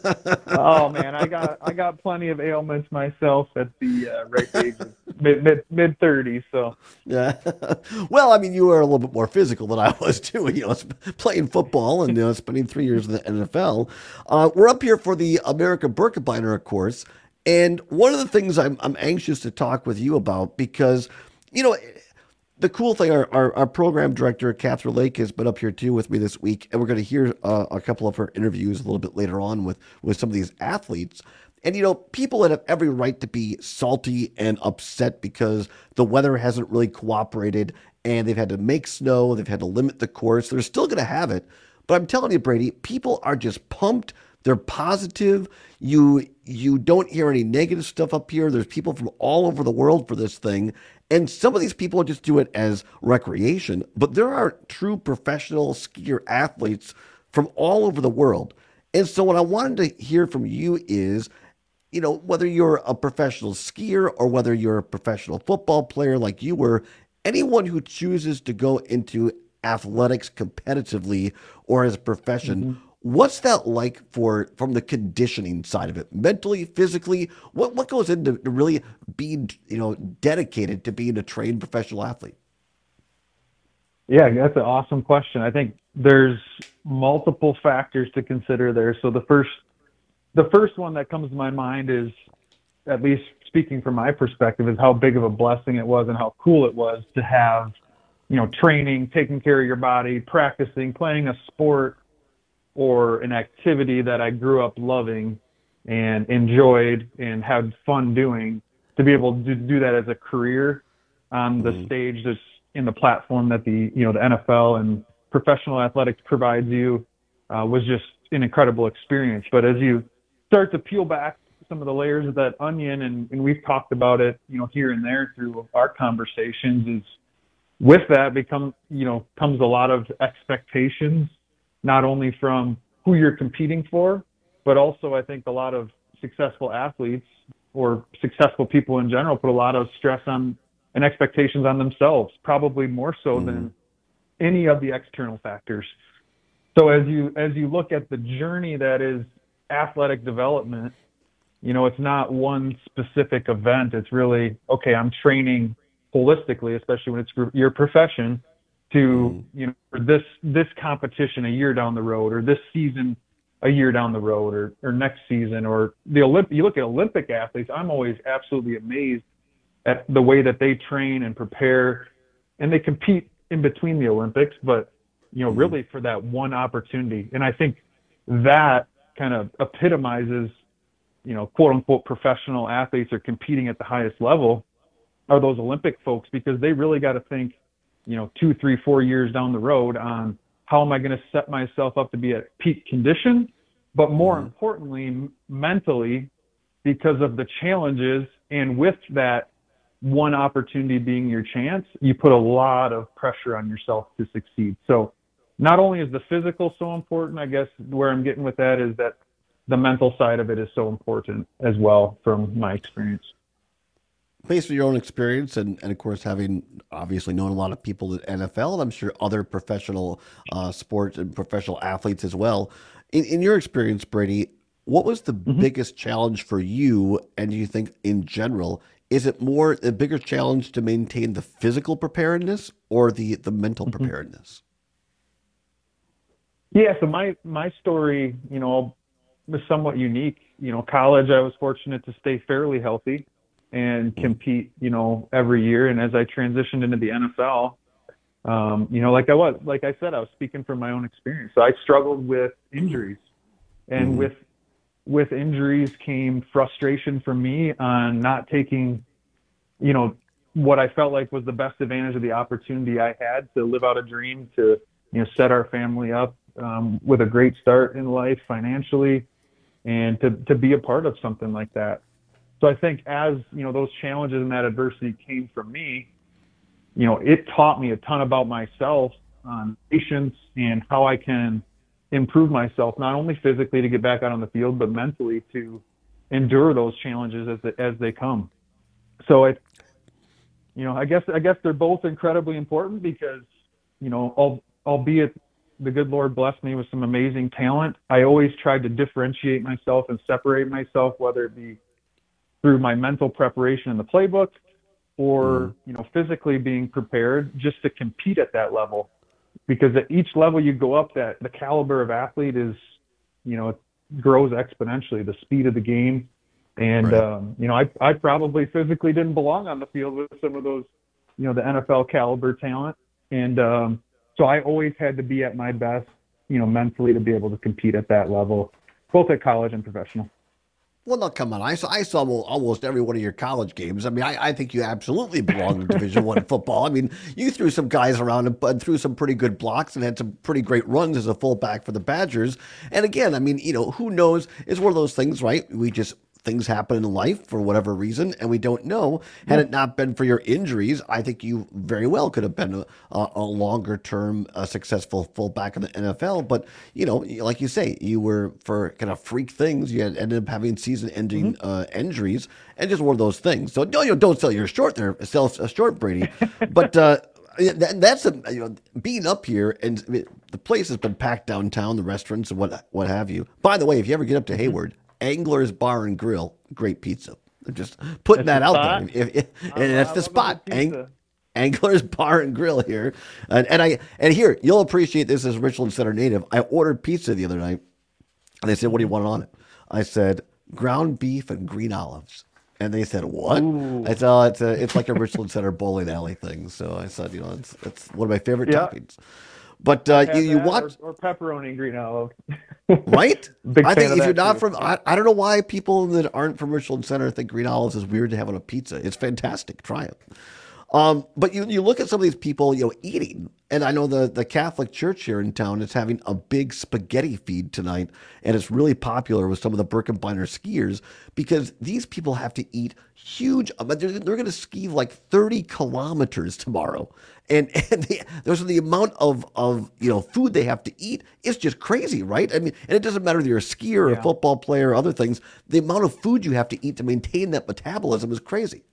Speaker 8: Oh man, I got I got plenty of ailments myself at the uh, right age of mid mid mid thirties. So
Speaker 19: yeah. Well, I mean, you were a little bit more physical than I was too. You know, playing football and you know, spending three years in the N F L. Uh, we're up here for the American Birkebeiner, of course, and one of the things I'm I'm anxious to talk with you about because. You know, the cool thing, our, our, our program director, Catherine Lake, has been up here too with me this week, and we're going to hear uh, a couple of her interviews a little bit later on with, with some of these athletes. And, you know, people that have every right to be salty and upset because the weather hasn't really cooperated and they've had to make snow, they've had to limit the course. They're still going to have it. But I'm telling you, Brady, people are just pumped. They're positive. You you don't hear any negative stuff up here. There's people from all over the world for this thing. And some of these people just do it as recreation. But there are true professional skier athletes from all over the world. And so what I wanted to hear from you is, you know, whether you're a professional skier or whether you're a professional football player like you were, anyone who chooses to go into athletics competitively or as a profession, mm-hmm. What's that like for from the conditioning side of it, mentally, physically? What what goes into really being, you know, dedicated to being a trained professional athlete?
Speaker 8: Yeah, that's an awesome question. I think there's multiple factors to consider there. So the first the first one that comes to my mind is, at least speaking from my perspective, is how big of a blessing it was and how cool it was to have, you know, training, taking care of your body, practicing, playing a sport or an activity that I grew up loving and enjoyed and had fun doing, to be able to do that as a career on the mm-hmm. stage that's in the platform that the, you know, the N F L and professional athletics provides you uh, was just an incredible experience. But as you start to peel back some of the layers of that onion, and, and we've talked about it, you know, here and there through our conversations, is with that become, you know, comes a lot of expectations, not only from who you're competing for, but also I think a lot of successful athletes or successful people in general put a lot of stress on and expectations on themselves, probably more so mm. than any of the external factors. So as you as you look at the journey that is athletic development, you know, it's not one specific event. It's really, okay, I'm training holistically, especially when it's your profession, to, you know, for this this competition a year down the road, or this season a year down the road, or or next season, or the Olymp- you look at Olympic athletes, I'm always absolutely amazed at the way that they train and prepare, and they compete in between the Olympics, but, you know, really for that one opportunity. And I think that kind of epitomizes, you know, quote unquote professional athletes are competing at the highest level are those Olympic folks, because they really got to think, you know, two, three, four years down the road on how am I going to set myself up to be at peak condition, but more mm-hmm. importantly, m- mentally, because of the challenges, and with that one opportunity being your chance, you put a lot of pressure on yourself to succeed. So not only is the physical so important, I guess where I'm getting with that is that the mental side of it is so important as well, from my experience.
Speaker 19: Based on your own experience, and, and of course, having obviously known a lot of people at N F L, and I'm sure other professional uh, sports and professional athletes as well. In, in your experience, Brady, What was the mm-hmm. biggest challenge for you? And do you think in general, is it more the bigger challenge to maintain the physical preparedness or the, the mental mm-hmm. preparedness?
Speaker 8: Yeah, so my, my story, you know, was somewhat unique. You know, college, I was fortunate to stay fairly healthy and compete, you know, every year. And as I transitioned into the N F L, um, you know, like I was, like I said, I was speaking from my own experience. So I struggled with injuries, and mm-hmm. with with injuries came frustration for me on not taking, you know, what I felt like was the best advantage of the opportunity I had to live out a dream, to, you know, set our family up um, with a great start in life financially, and to, to be a part of something like that. So I think as, you know, those challenges and that adversity came from me, you know, it taught me a ton about myself, on patience, and how I can improve myself, not only physically to get back out on the field, but mentally to endure those challenges as they, as they come. So it, you know, I guess, I guess they're both incredibly important because, you know, al- albeit the good Lord blessed me with some amazing talent, I always tried to differentiate myself and separate myself, whether it be through my mental preparation in the playbook or, mm. you know, physically being prepared just to compete at that level. Because at each level you go up, that the caliber of athlete is, you know, it grows exponentially, the speed of the game. And, right. um, you know, I, I probably physically didn't belong on the field with some of those, you know, the N F L caliber talent. And um, so I always had to be at my best, you know, mentally to be able to compete at that level, both at college and professional.
Speaker 19: Well, no, come on. I saw, I saw almost every one of your college games. I mean, I, I think you absolutely belong in Division One football. I mean, you threw some guys around and, and threw some pretty good blocks and had some pretty great runs as a fullback for the Badgers. And again, I mean, you know, who knows? It's one of those things, right? We just things happen in life for whatever reason, and we don't know. Had it not been for your injuries, I think you very well could have been a, a, a longer-term uh, successful fullback in the N F L. But, you know, like you say, you were, for kind of freak things, you had ended up having season-ending mm-hmm. uh, injuries, and just one of those things. So don't, you know, don't sell your short there, sell a short, Brady. But uh, that, that's, a, you know, being up here, and I mean, the place has been packed downtown, the restaurants and what, what have you. By the way, if you ever get up to Hayward, Angler's Bar and Grill, great pizza. I'm just putting that's that out spot. there. If, if, and that's the spot. Ang, Angler's Bar and Grill here. And, and I and here, you'll appreciate this as Richland Center native. I ordered pizza the other night, and they said, what do you want on it? I said, ground beef and green olives. And they said, what? Ooh. I said, oh, it's, a, it's like a Richland Center bowling alley thing. So I said, you know, it's, it's one of my favorite yeah. toppings. But uh, you, you watch
Speaker 8: or, or pepperoni and green olive,
Speaker 19: right?
Speaker 8: Big
Speaker 19: I think if you're not
Speaker 8: too.
Speaker 19: from, I, I don't know why people that aren't from Richland Center think green olives is weird to have on a pizza. It's fantastic. Try it. Um, but you you look at some of these people, you know, eating, and I know the the Catholic Church here in town is having a big spaghetti feed tonight, and it's really popular with some of the Birkebeiner skiers because these people have to eat huge. They're, they're going to ski like thirty kilometers tomorrow, and and the, there's the amount of of you know food they have to eat. It's just crazy, right? I mean, and it doesn't matter if you're a skier or yeah. a football player or other things. The amount of food you have to eat to maintain that metabolism is crazy.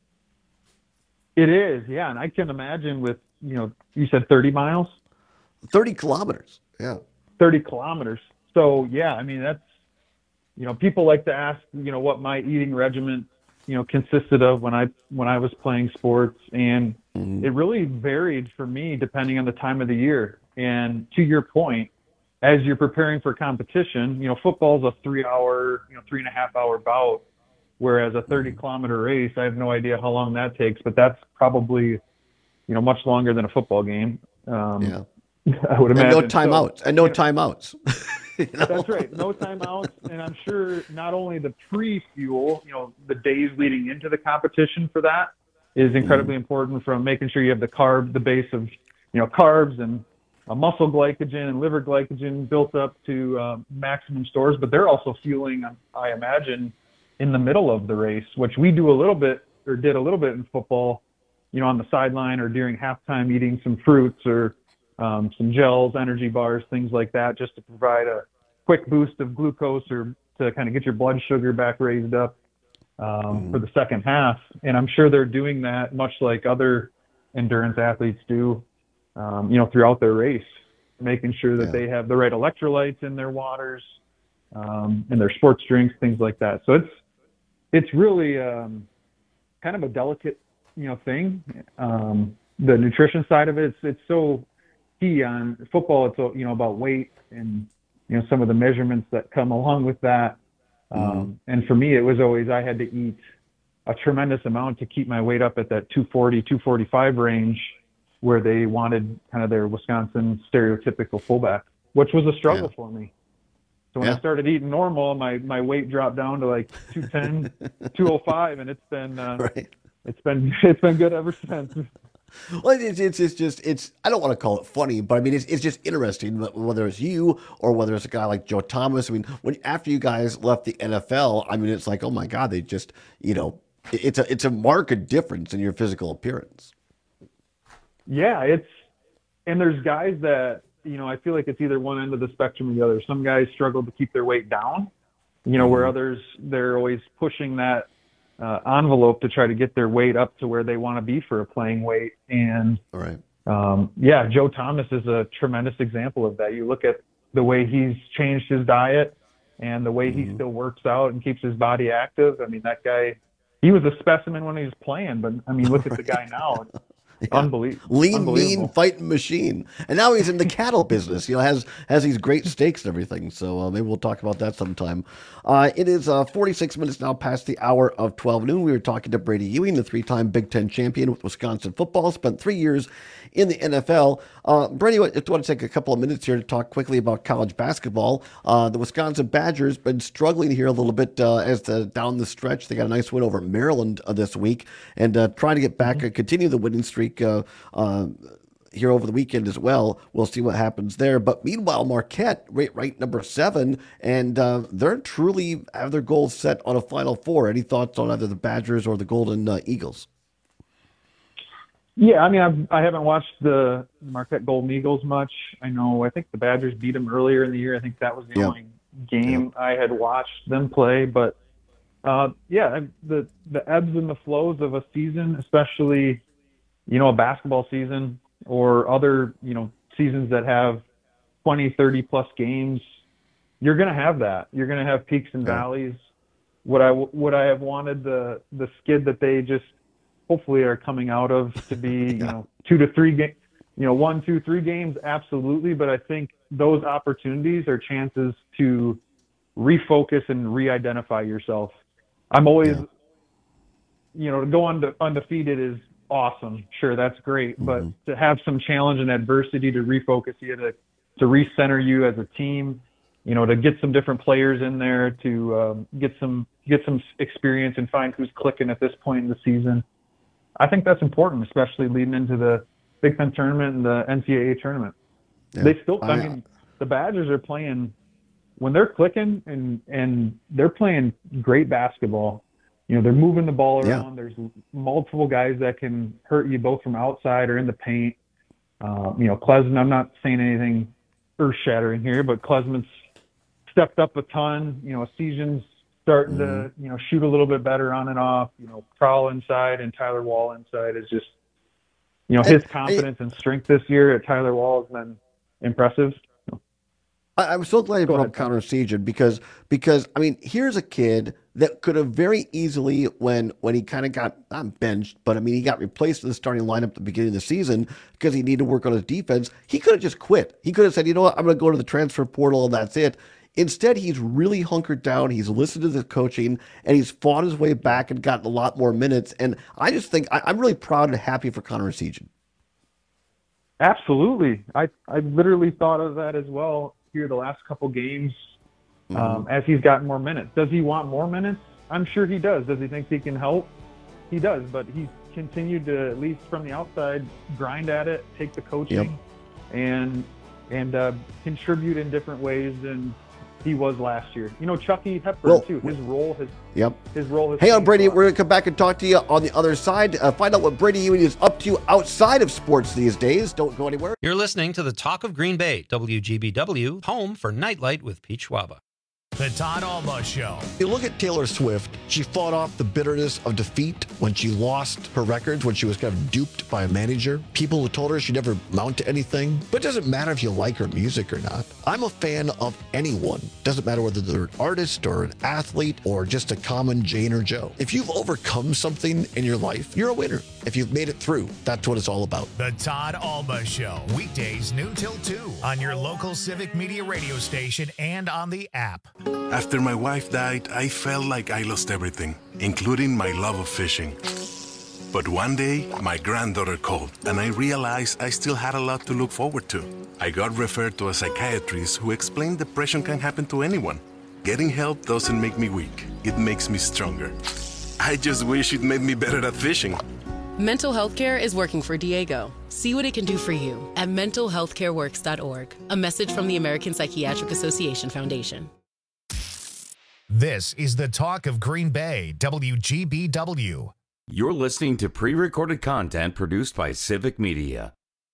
Speaker 8: It is, yeah, and I can imagine with, you know, you said thirty miles?
Speaker 19: thirty kilometers, yeah.
Speaker 8: thirty kilometers. So, yeah, I mean, that's, you know, people like to ask, you know, what my eating regimen, you know, consisted of when I when I was playing sports, and mm-hmm. it really varied for me depending on the time of the year. And to your point, as you're preparing for competition, you know, football's a three-hour, you know, three-and-a-half-hour bout. Whereas a thirty kilometer race, I have no idea how long that takes, but that's probably, you know, much longer than a football game. Um,
Speaker 19: yeah.
Speaker 8: I would imagine.
Speaker 19: And no timeouts. So, and no you know, timeouts.
Speaker 8: you know? That's right. No timeouts. And I'm sure not only the pre-fuel, you know, the days leading into the competition for that is incredibly mm. important, from making sure you have the carb, the base of, you know, carbs and a muscle glycogen and liver glycogen built up to uh, maximum stores, but they're also fueling, I imagine, in the middle of the race, which we do a little bit or did a little bit in football, you know, on the sideline or during halftime, eating some fruits or um, some gels, energy bars, things like that, just to provide a quick boost of glucose or to kind of get your blood sugar back raised up um, mm. for the second half. And I'm sure they're doing that much like other endurance athletes do, um, you know, throughout their race, making sure that yeah. they have the right electrolytes in their waters, um, and their sports drinks, things like that. So it's it's really um, kind of a delicate, you know, thing. Um, the nutrition side of it, it's it's so key on football. It's you know about weight and you know some of the measurements that come along with that. Um,
Speaker 19: Mm-hmm.
Speaker 8: and for me, it was always I had to eat a tremendous amount to keep my weight up at that two forty, two forty-five range, where they wanted kind of their Wisconsin stereotypical fullback, which was a struggle
Speaker 19: Yeah.
Speaker 8: for me. So when
Speaker 19: Yeah.
Speaker 8: I started eating normal, my, my weight dropped down to like two ten, two oh five, and it's been uh,
Speaker 19: Right.
Speaker 8: it's been it's been good ever since.
Speaker 19: Well, it's, it's it's just it's I don't want to call it funny, but I mean it's it's just interesting whether it's you or whether it's a guy like Joe Thomas. I mean, when after you guys left the N F L, I mean it's like, oh my God, they just you know it- it's a it's a marked difference in your physical appearance.
Speaker 8: Yeah, it's and there's guys that you know I feel like it's either one end of the spectrum or the other. Some guys struggle to keep their weight down, you know, where others they're always pushing that uh, envelope to try to get their weight up to where they want to be for a playing weight. And
Speaker 19: All right.
Speaker 8: um, yeah, Joe Thomas is a tremendous example of that. You look at the way he's changed his diet and the way he still works out and keeps his body active. I mean, that guy, he was a specimen when he was playing, but I mean, look at the guy now. Unbelievable.
Speaker 19: Lean,
Speaker 8: Unbelievable.
Speaker 19: mean, fighting machine, and now he's in the cattle business. You know, has has these great steaks and everything. So uh, maybe we'll talk about that sometime. Uh, it is uh, forty-six minutes now past the hour of twelve noon. We were talking to Brady Ewing, the three-time Big Ten champion with Wisconsin football. Spent three years in the N F L. Uh, Brady, I just want to take a couple of minutes here to talk quickly about college basketball. Uh, the Wisconsin Badgers been struggling here a little bit uh, as the down the stretch. They got a nice win over Maryland uh, this week, and uh, trying to get back and continue the winning streak. Uh, uh, here over the weekend as well. We'll see what happens there. But meanwhile, Marquette, right, right number seven, and uh, they're truly have their goals set on a Final Four. Any thoughts on either the Badgers or the Golden uh, Eagles?
Speaker 8: Yeah, I mean, I've, I haven't watched the Marquette Golden Eagles much. I know, I think the Badgers beat them earlier in the year. I think that was the
Speaker 19: Yeah.
Speaker 8: only game I had watched them play. But uh, yeah, the the ebbs and the flows of a season, especially, you know, a basketball season or other, you know, seasons that have twenty, thirty plus games, you're going to have that. You're going to have peaks and valleys. Would I, would I have wanted the, the skid that they just hopefully are coming out of to be, you know, two to three games, you know, one, two, three games? Absolutely. But I think those opportunities are chances to refocus and re-identify yourself. I'm always, yeah. you know, to go unde- undefeated is awesome. Sure, that's great. Mm-hmm. But to have some challenge and adversity to refocus you, to, to recenter you as a team, you know, to get some different players in there, to um, get some get some experience and find who's clicking at this point in the season. I think that's important, especially leading into the Big Ten tournament and the N C double A tournament. Yeah. They still, I, I mean, the Badgers are playing when they're clicking and and they're playing great basketball. You know, they're moving the ball around. Yeah. There's multiple guys that can hurt you both from outside or in the paint. Uh, you know, Klesman, I'm not saying anything earth-shattering here, but Klesman's stepped up a ton. You know, Essegian's starting mm-hmm. to, you know, shoot a little bit better on and off. You know, Crowell inside and Tyler Wall inside is just, you know, his confidence and strength this year at Tyler Wall has been impressive.
Speaker 19: I, I'm so glad you brought up Connor Essegian because, because, I mean, here's a kid that could have very easily, when when he kind of got, not benched, but I mean, he got replaced in the starting lineup at the beginning of the season because he needed to work on his defense. He could have just quit. He could have said, you know what, I'm going to go to the transfer portal and that's it. Instead, he's really hunkered down. He's listened to the coaching and he's fought his way back and gotten a lot more minutes. And I just think I, I'm really proud and happy for Connor Essegian.
Speaker 8: Absolutely. I, I literally thought of that as well here the last couple games. Um, mm-hmm. As he's gotten more minutes. Does he want more minutes? I'm sure he does. Does he think he can help? He does, but he's continued to, at least from the outside, grind at it, take the coaching, yep. and and uh, contribute in different ways than he was last year. You know, Chucky Hepburn, well, too. His role has
Speaker 19: Yep.
Speaker 8: His role has
Speaker 19: Hey on, Brady. We're going to come back and talk to you on the other side. Uh, find out what Brady Ewing is up to outside of sports these days. Don't go anywhere.
Speaker 7: You're listening to the Talk of Green Bay, W G B W, home for Nightlight with Pete Schwaba.
Speaker 1: The Todd Alba Show.
Speaker 19: You look at Taylor Swift, she fought off the bitterness of defeat when she lost her records, when she was kind of duped by a manager. People who told her she'd never amount to anything. But it doesn't matter if you like her music or not. I'm a fan of anyone. Doesn't matter whether they're an artist or an athlete or just a common Jane or Joe. If you've overcome something in your life, you're a winner. If you've made it through, that's what it's all about.
Speaker 1: The Todd Alba Show. Weekdays noon till two on your local Civic Media radio station and on the app.
Speaker 7: After my wife died, I felt like I lost everything, including my love of fishing. But one day, my granddaughter called, and I realized I still had a lot to look forward to. I got referred to a psychiatrist who explained depression can happen to anyone. Getting help doesn't make me weak. It makes me stronger. I just wish it made me better at fishing.
Speaker 9: Mental health care is working for Diego. See what it can do for you at mental health care works dot org. A message from the American Psychiatric Association Foundation.
Speaker 1: This is the Talk of Green Bay, W G B W.
Speaker 17: You're listening to pre-recorded content produced by Civic Media.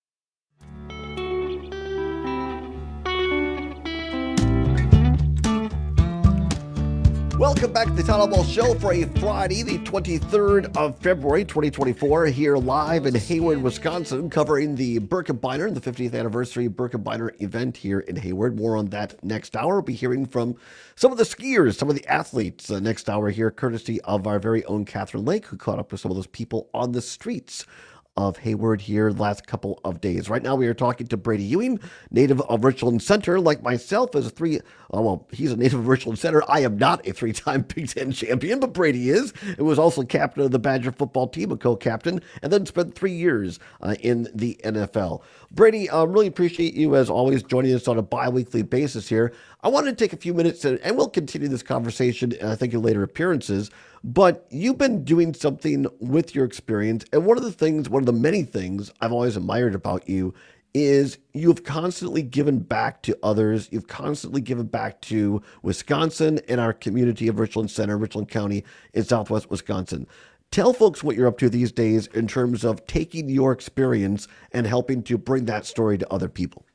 Speaker 19: Welcome back to the Todd Alba Show for a Friday, the twenty-third of February, twenty twenty-four, here live in Hayward, Wisconsin, covering the Birkebeiner, the fiftieth anniversary Birkebeiner event here in Hayward. More on that next hour. We'll be hearing from some of the skiers, some of the athletes uh, next hour here, courtesy of our very own Catherine Lake, who caught up with some of those people on the streets of Hayward here the last couple of days. Right now we are talking to Brady Ewing, native of Richland Center, like myself as a three, oh, well, he's a native of Richland Center. I am not a three-time Big Ten champion, but Brady is. It was also captain of the Badger football team, a co-captain, and then spent three years uh, in the N F L. Brady, I uh, really appreciate you, as always, joining us on a bi-weekly basis here. I wanted to take a few minutes, to, and we'll continue this conversation, uh, I think, in later appearances, but you've been doing something with your experience, and one of the things, one of the many things I've always admired about you is you've constantly given back to others. You've constantly given back to Wisconsin and our community of Richland Center, Richland County in southwest Wisconsin. Tell folks what you're up to these days in terms of taking your experience and helping to bring that story to other people.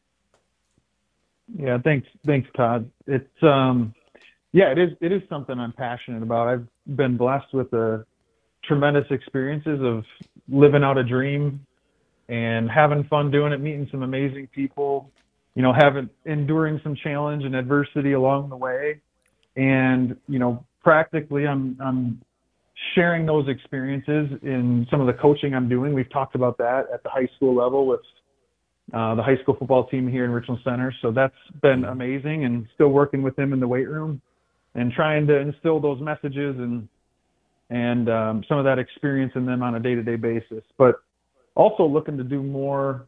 Speaker 8: Yeah, thanks, thanks, Todd. It's um, yeah, it is. It is something I'm passionate about. I've been blessed with the tremendous experiences of living out a dream and having fun doing it, meeting some amazing people, you know, having enduring some challenge and adversity along the way, and you know, practically, I'm I'm sharing those experiences in some of the coaching I'm doing. We've talked about that at the high school level with uh, the high school football team here in Richland Center. So that's been amazing, and still working with them in the weight room and trying to instill those messages and and um, some of that experience in them on a day-to-day basis. But also looking to do more,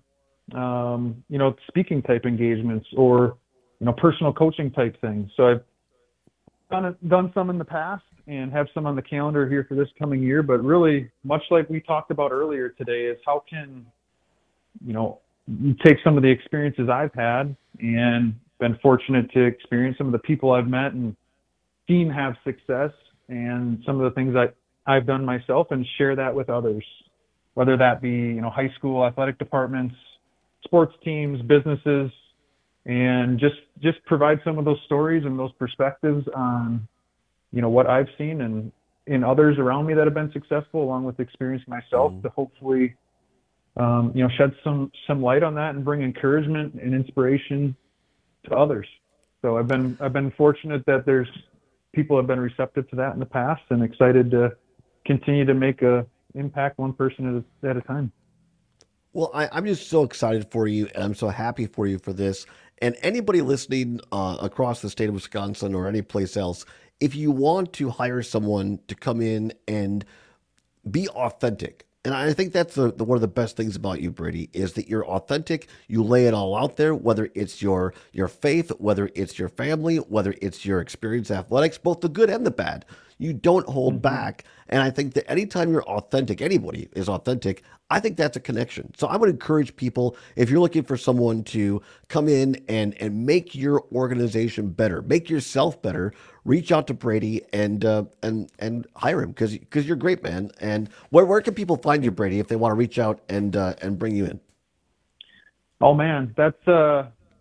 Speaker 8: um, you know, speaking type engagements or, you know, personal coaching type things. So I've done done some in the past and have some on the calendar here for this coming year. But really, much like we talked about earlier today, is how can, you know, you take some of the experiences I've had and been fortunate to experience some of the people I've met and seen have success, and some of the things that I've done myself, and share that with others, whether that be, you know, high school athletic departments, sports teams, businesses, and just just provide some of those stories and those perspectives on, you know, what I've seen and in others around me that have been successful, along with experience myself, mm-hmm. to hopefully, um, you know, shed some some light on that and bring encouragement and inspiration to others. So I've been I've been fortunate that there's people have been receptive to that in the past, and excited to continue to make a impact one person at a, at a time.
Speaker 19: Well, I, I'm just so excited for you, and I'm so happy for you for this. And anybody listening uh, across the state of Wisconsin or any place else, if you want to hire someone to come in and be authentic, and I think that's the, the one of the best things about you, Brady, is that you're authentic. You lay it all out there, whether it's your your faith, whether it's your family, whether it's your experience in athletics, both the good and the bad. You don't hold mm-hmm. back. And I think that anytime you're authentic, anybody is authentic, I think that's a connection. So I would encourage people, if you're looking for someone to come in and, and make your organization better, make yourself better, reach out to Brady and uh, and and hire him, because because you're a great, man. And where where can people find you, Brady, if they want to reach out and uh, and bring you in?
Speaker 8: Oh man, that's uh,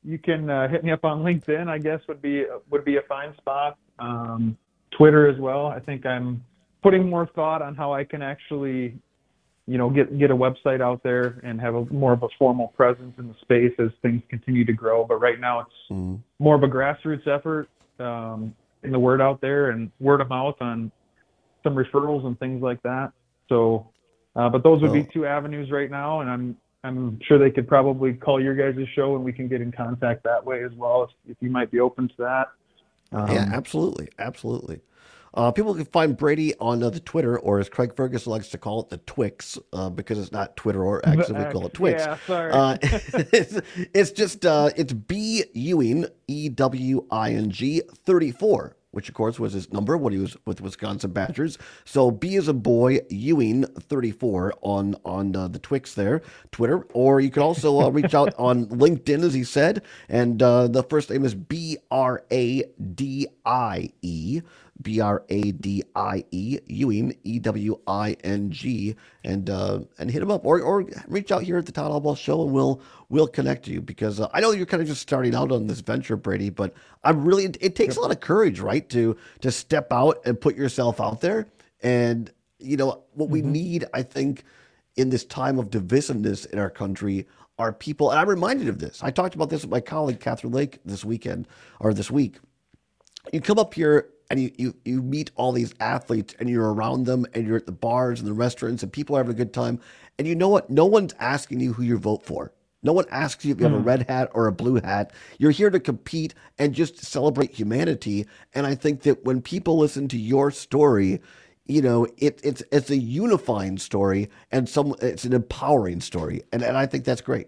Speaker 8: you can uh, hit me up on LinkedIn, I guess would be would be a fine spot. Um, Twitter as well. I think I'm putting more thought on how I can actually, you know, get get a website out there and have a more of a formal presence in the space as things continue to grow. But right now it's
Speaker 19: mm-hmm.
Speaker 8: more of a grassroots effort, um, getting the word out there and word of mouth on some referrals and things like that. So, uh, but those would
Speaker 19: oh.
Speaker 8: be two avenues right now, and I'm I'm sure they could probably call your guys' show and we can get in contact that way as well, if, if you might be open to that. Um,
Speaker 19: yeah, absolutely, absolutely. Uh, people can find Brady on uh, the Twitter, or as Craig Ferguson likes to call it, the Twix, uh, because it's not Twitter or X, we call it Twix.
Speaker 8: Yeah, sorry.
Speaker 19: Uh, it's, it's just, uh, it's B Ewing, E W I N G, thirty-four, which of course was his number when he was with Wisconsin Badgers. So B as a boy, Ewing, thirty-four on, on uh, the Twix there, Twitter. Or you can also uh, reach out on LinkedIn, as he said, and uh, the first name is B R A D I E. B R A D I E, Ewing, E W I N G, and uh, and hit him up, or or reach out here at the Todd Albaugh Show, and we'll we'll connect you, because uh, I know you're kind of just starting out on this venture, Brady, but I'm really it, it takes a lot of courage, right, to to step out and put yourself out there, and you know what we mm-hmm. need, I think, in this time of divisiveness in our country are people, and I'm reminded of this. I talked about this with my colleague Catherine Lake this weekend or this week. You come up here and you, you, you meet all these athletes and you're around them and you're at the bars and the restaurants and people are having a good time. And you know what? No one's asking you who you vote for. No one asks you if you have a red hat or a blue hat. You're here to compete and just celebrate humanity. And I think that when people listen to your story, you know, it, it's it's a unifying story and some it's an empowering story. And, and I think that's great.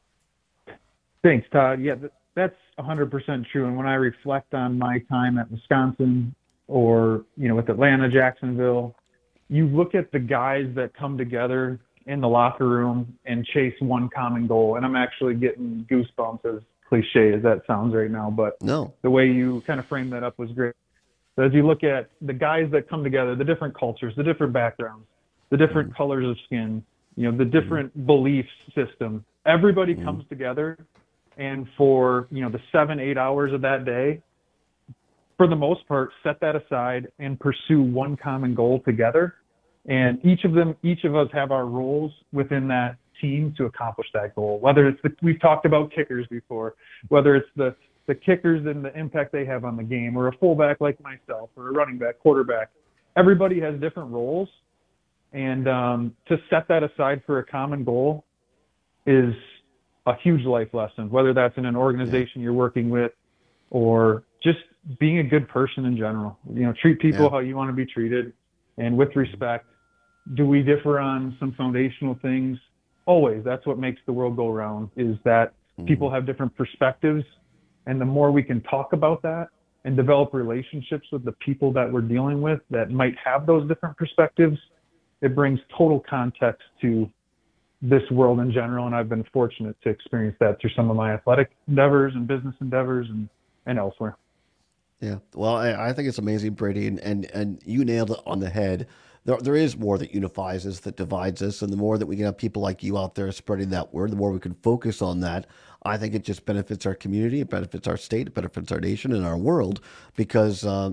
Speaker 8: Thanks, Todd. Yeah, that's one hundred percent true. And when I reflect on my time at Wisconsin or, you know, with Atlanta, Jacksonville, you look at the guys that come together in the locker room and chase one common goal. And I'm actually getting goosebumps, as cliche as that sounds right now, but
Speaker 19: no,
Speaker 8: the way you kind of framed that up was great. So as you look at the guys that come together, the different cultures, the different backgrounds, the different mm. colors of skin, you know, the different mm. belief system, everybody mm. comes together. And for, you know, the seven, eight hours of that day, for the most part, set that aside and pursue one common goal together. And each of them, each of us have our roles within that team to accomplish that goal. Whether it's the, we've talked about kickers before, whether it's the, the kickers and the impact they have on the game, or a fullback like myself, or a running back, quarterback. Everybody has different roles. And um, to set that aside for a common goal is a huge life lesson, whether that's in an organization you're working with or just being a good person in general. You know, treat people yeah. how you want to be treated and with respect. Do we differ on some foundational things? Always. That's what makes the world go round, is that mm-hmm. people have different perspectives. And the more we can talk about that and develop relationships with the people that we're dealing with that might have those different perspectives, it brings total context to this world in general. And I've been fortunate to experience that through some of my athletic endeavors and business endeavors and, and elsewhere.
Speaker 19: Yeah. Well, I, I think it's amazing, Brady, and, and, and you nailed it on the head. There, there is more that unifies us, that divides us. And the more that we can have people like you out there spreading that word, the more we can focus on that. I think it just benefits our community, it benefits our state, it benefits our nation and our world, because um,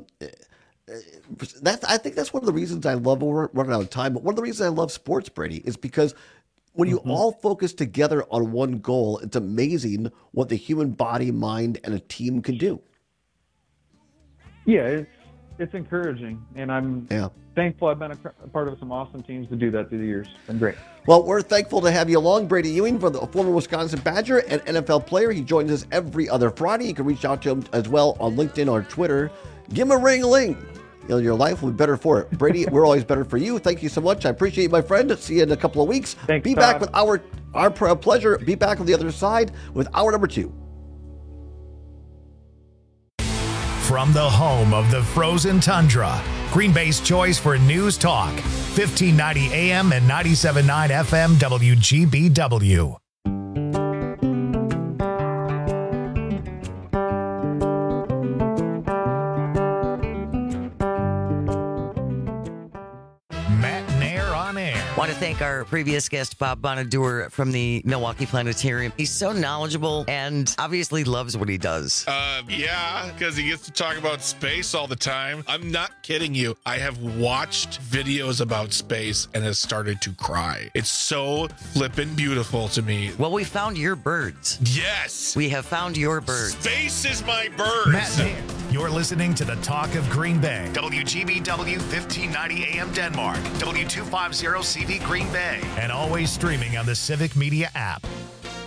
Speaker 19: that's, I think that's one of the reasons I love, we're running out of time, but one of the reasons I love sports, Brady, is because when you mm-hmm. all focus together on one goal, it's amazing what the human body, mind, and a team can do.
Speaker 8: Yeah, it's it's encouraging, and I'm
Speaker 19: yeah.
Speaker 8: thankful I've been a, a part of some awesome teams to do that through the years. It's been great.
Speaker 19: Well, we're thankful to have you along, Brady Ewing, for the former Wisconsin Badger and N F L player. He joins us every other Friday. You can reach out to him as well on LinkedIn or Twitter. Give him a ring-a-ling. You know, your life will be better for it. Brady, we're always better for you. Thank you so much. I appreciate you, my friend. See you in a couple of weeks.
Speaker 8: Thanks,
Speaker 19: Be
Speaker 8: Todd.
Speaker 19: back with our, our pleasure. Be back on the other side with hour number two.
Speaker 1: From the home of the frozen tundra, Green Bay's choice for news talk, fifteen ninety A M and ninety-seven point nine F M W G B W. Matt Nair on air.
Speaker 21: Want to thank our previous guest, Bob Bonadur from the Milwaukee Planetarium. He's so knowledgeable and obviously loves what he does.
Speaker 22: Uh, yeah, because he gets to talk about space all the time. I'm not kidding you. I have watched videos about space and has started to cry. It's so flippin' beautiful to me.
Speaker 21: Well, we found your birds.
Speaker 22: Yes.
Speaker 21: We have found your birds.
Speaker 22: Space is my birds.
Speaker 1: Matt Nair, you're listening to the Talk of Green Bay. W G B W fifteen ninety A M Denmark. W two fifty C V Green Bay. And always streaming on the Civic Media app.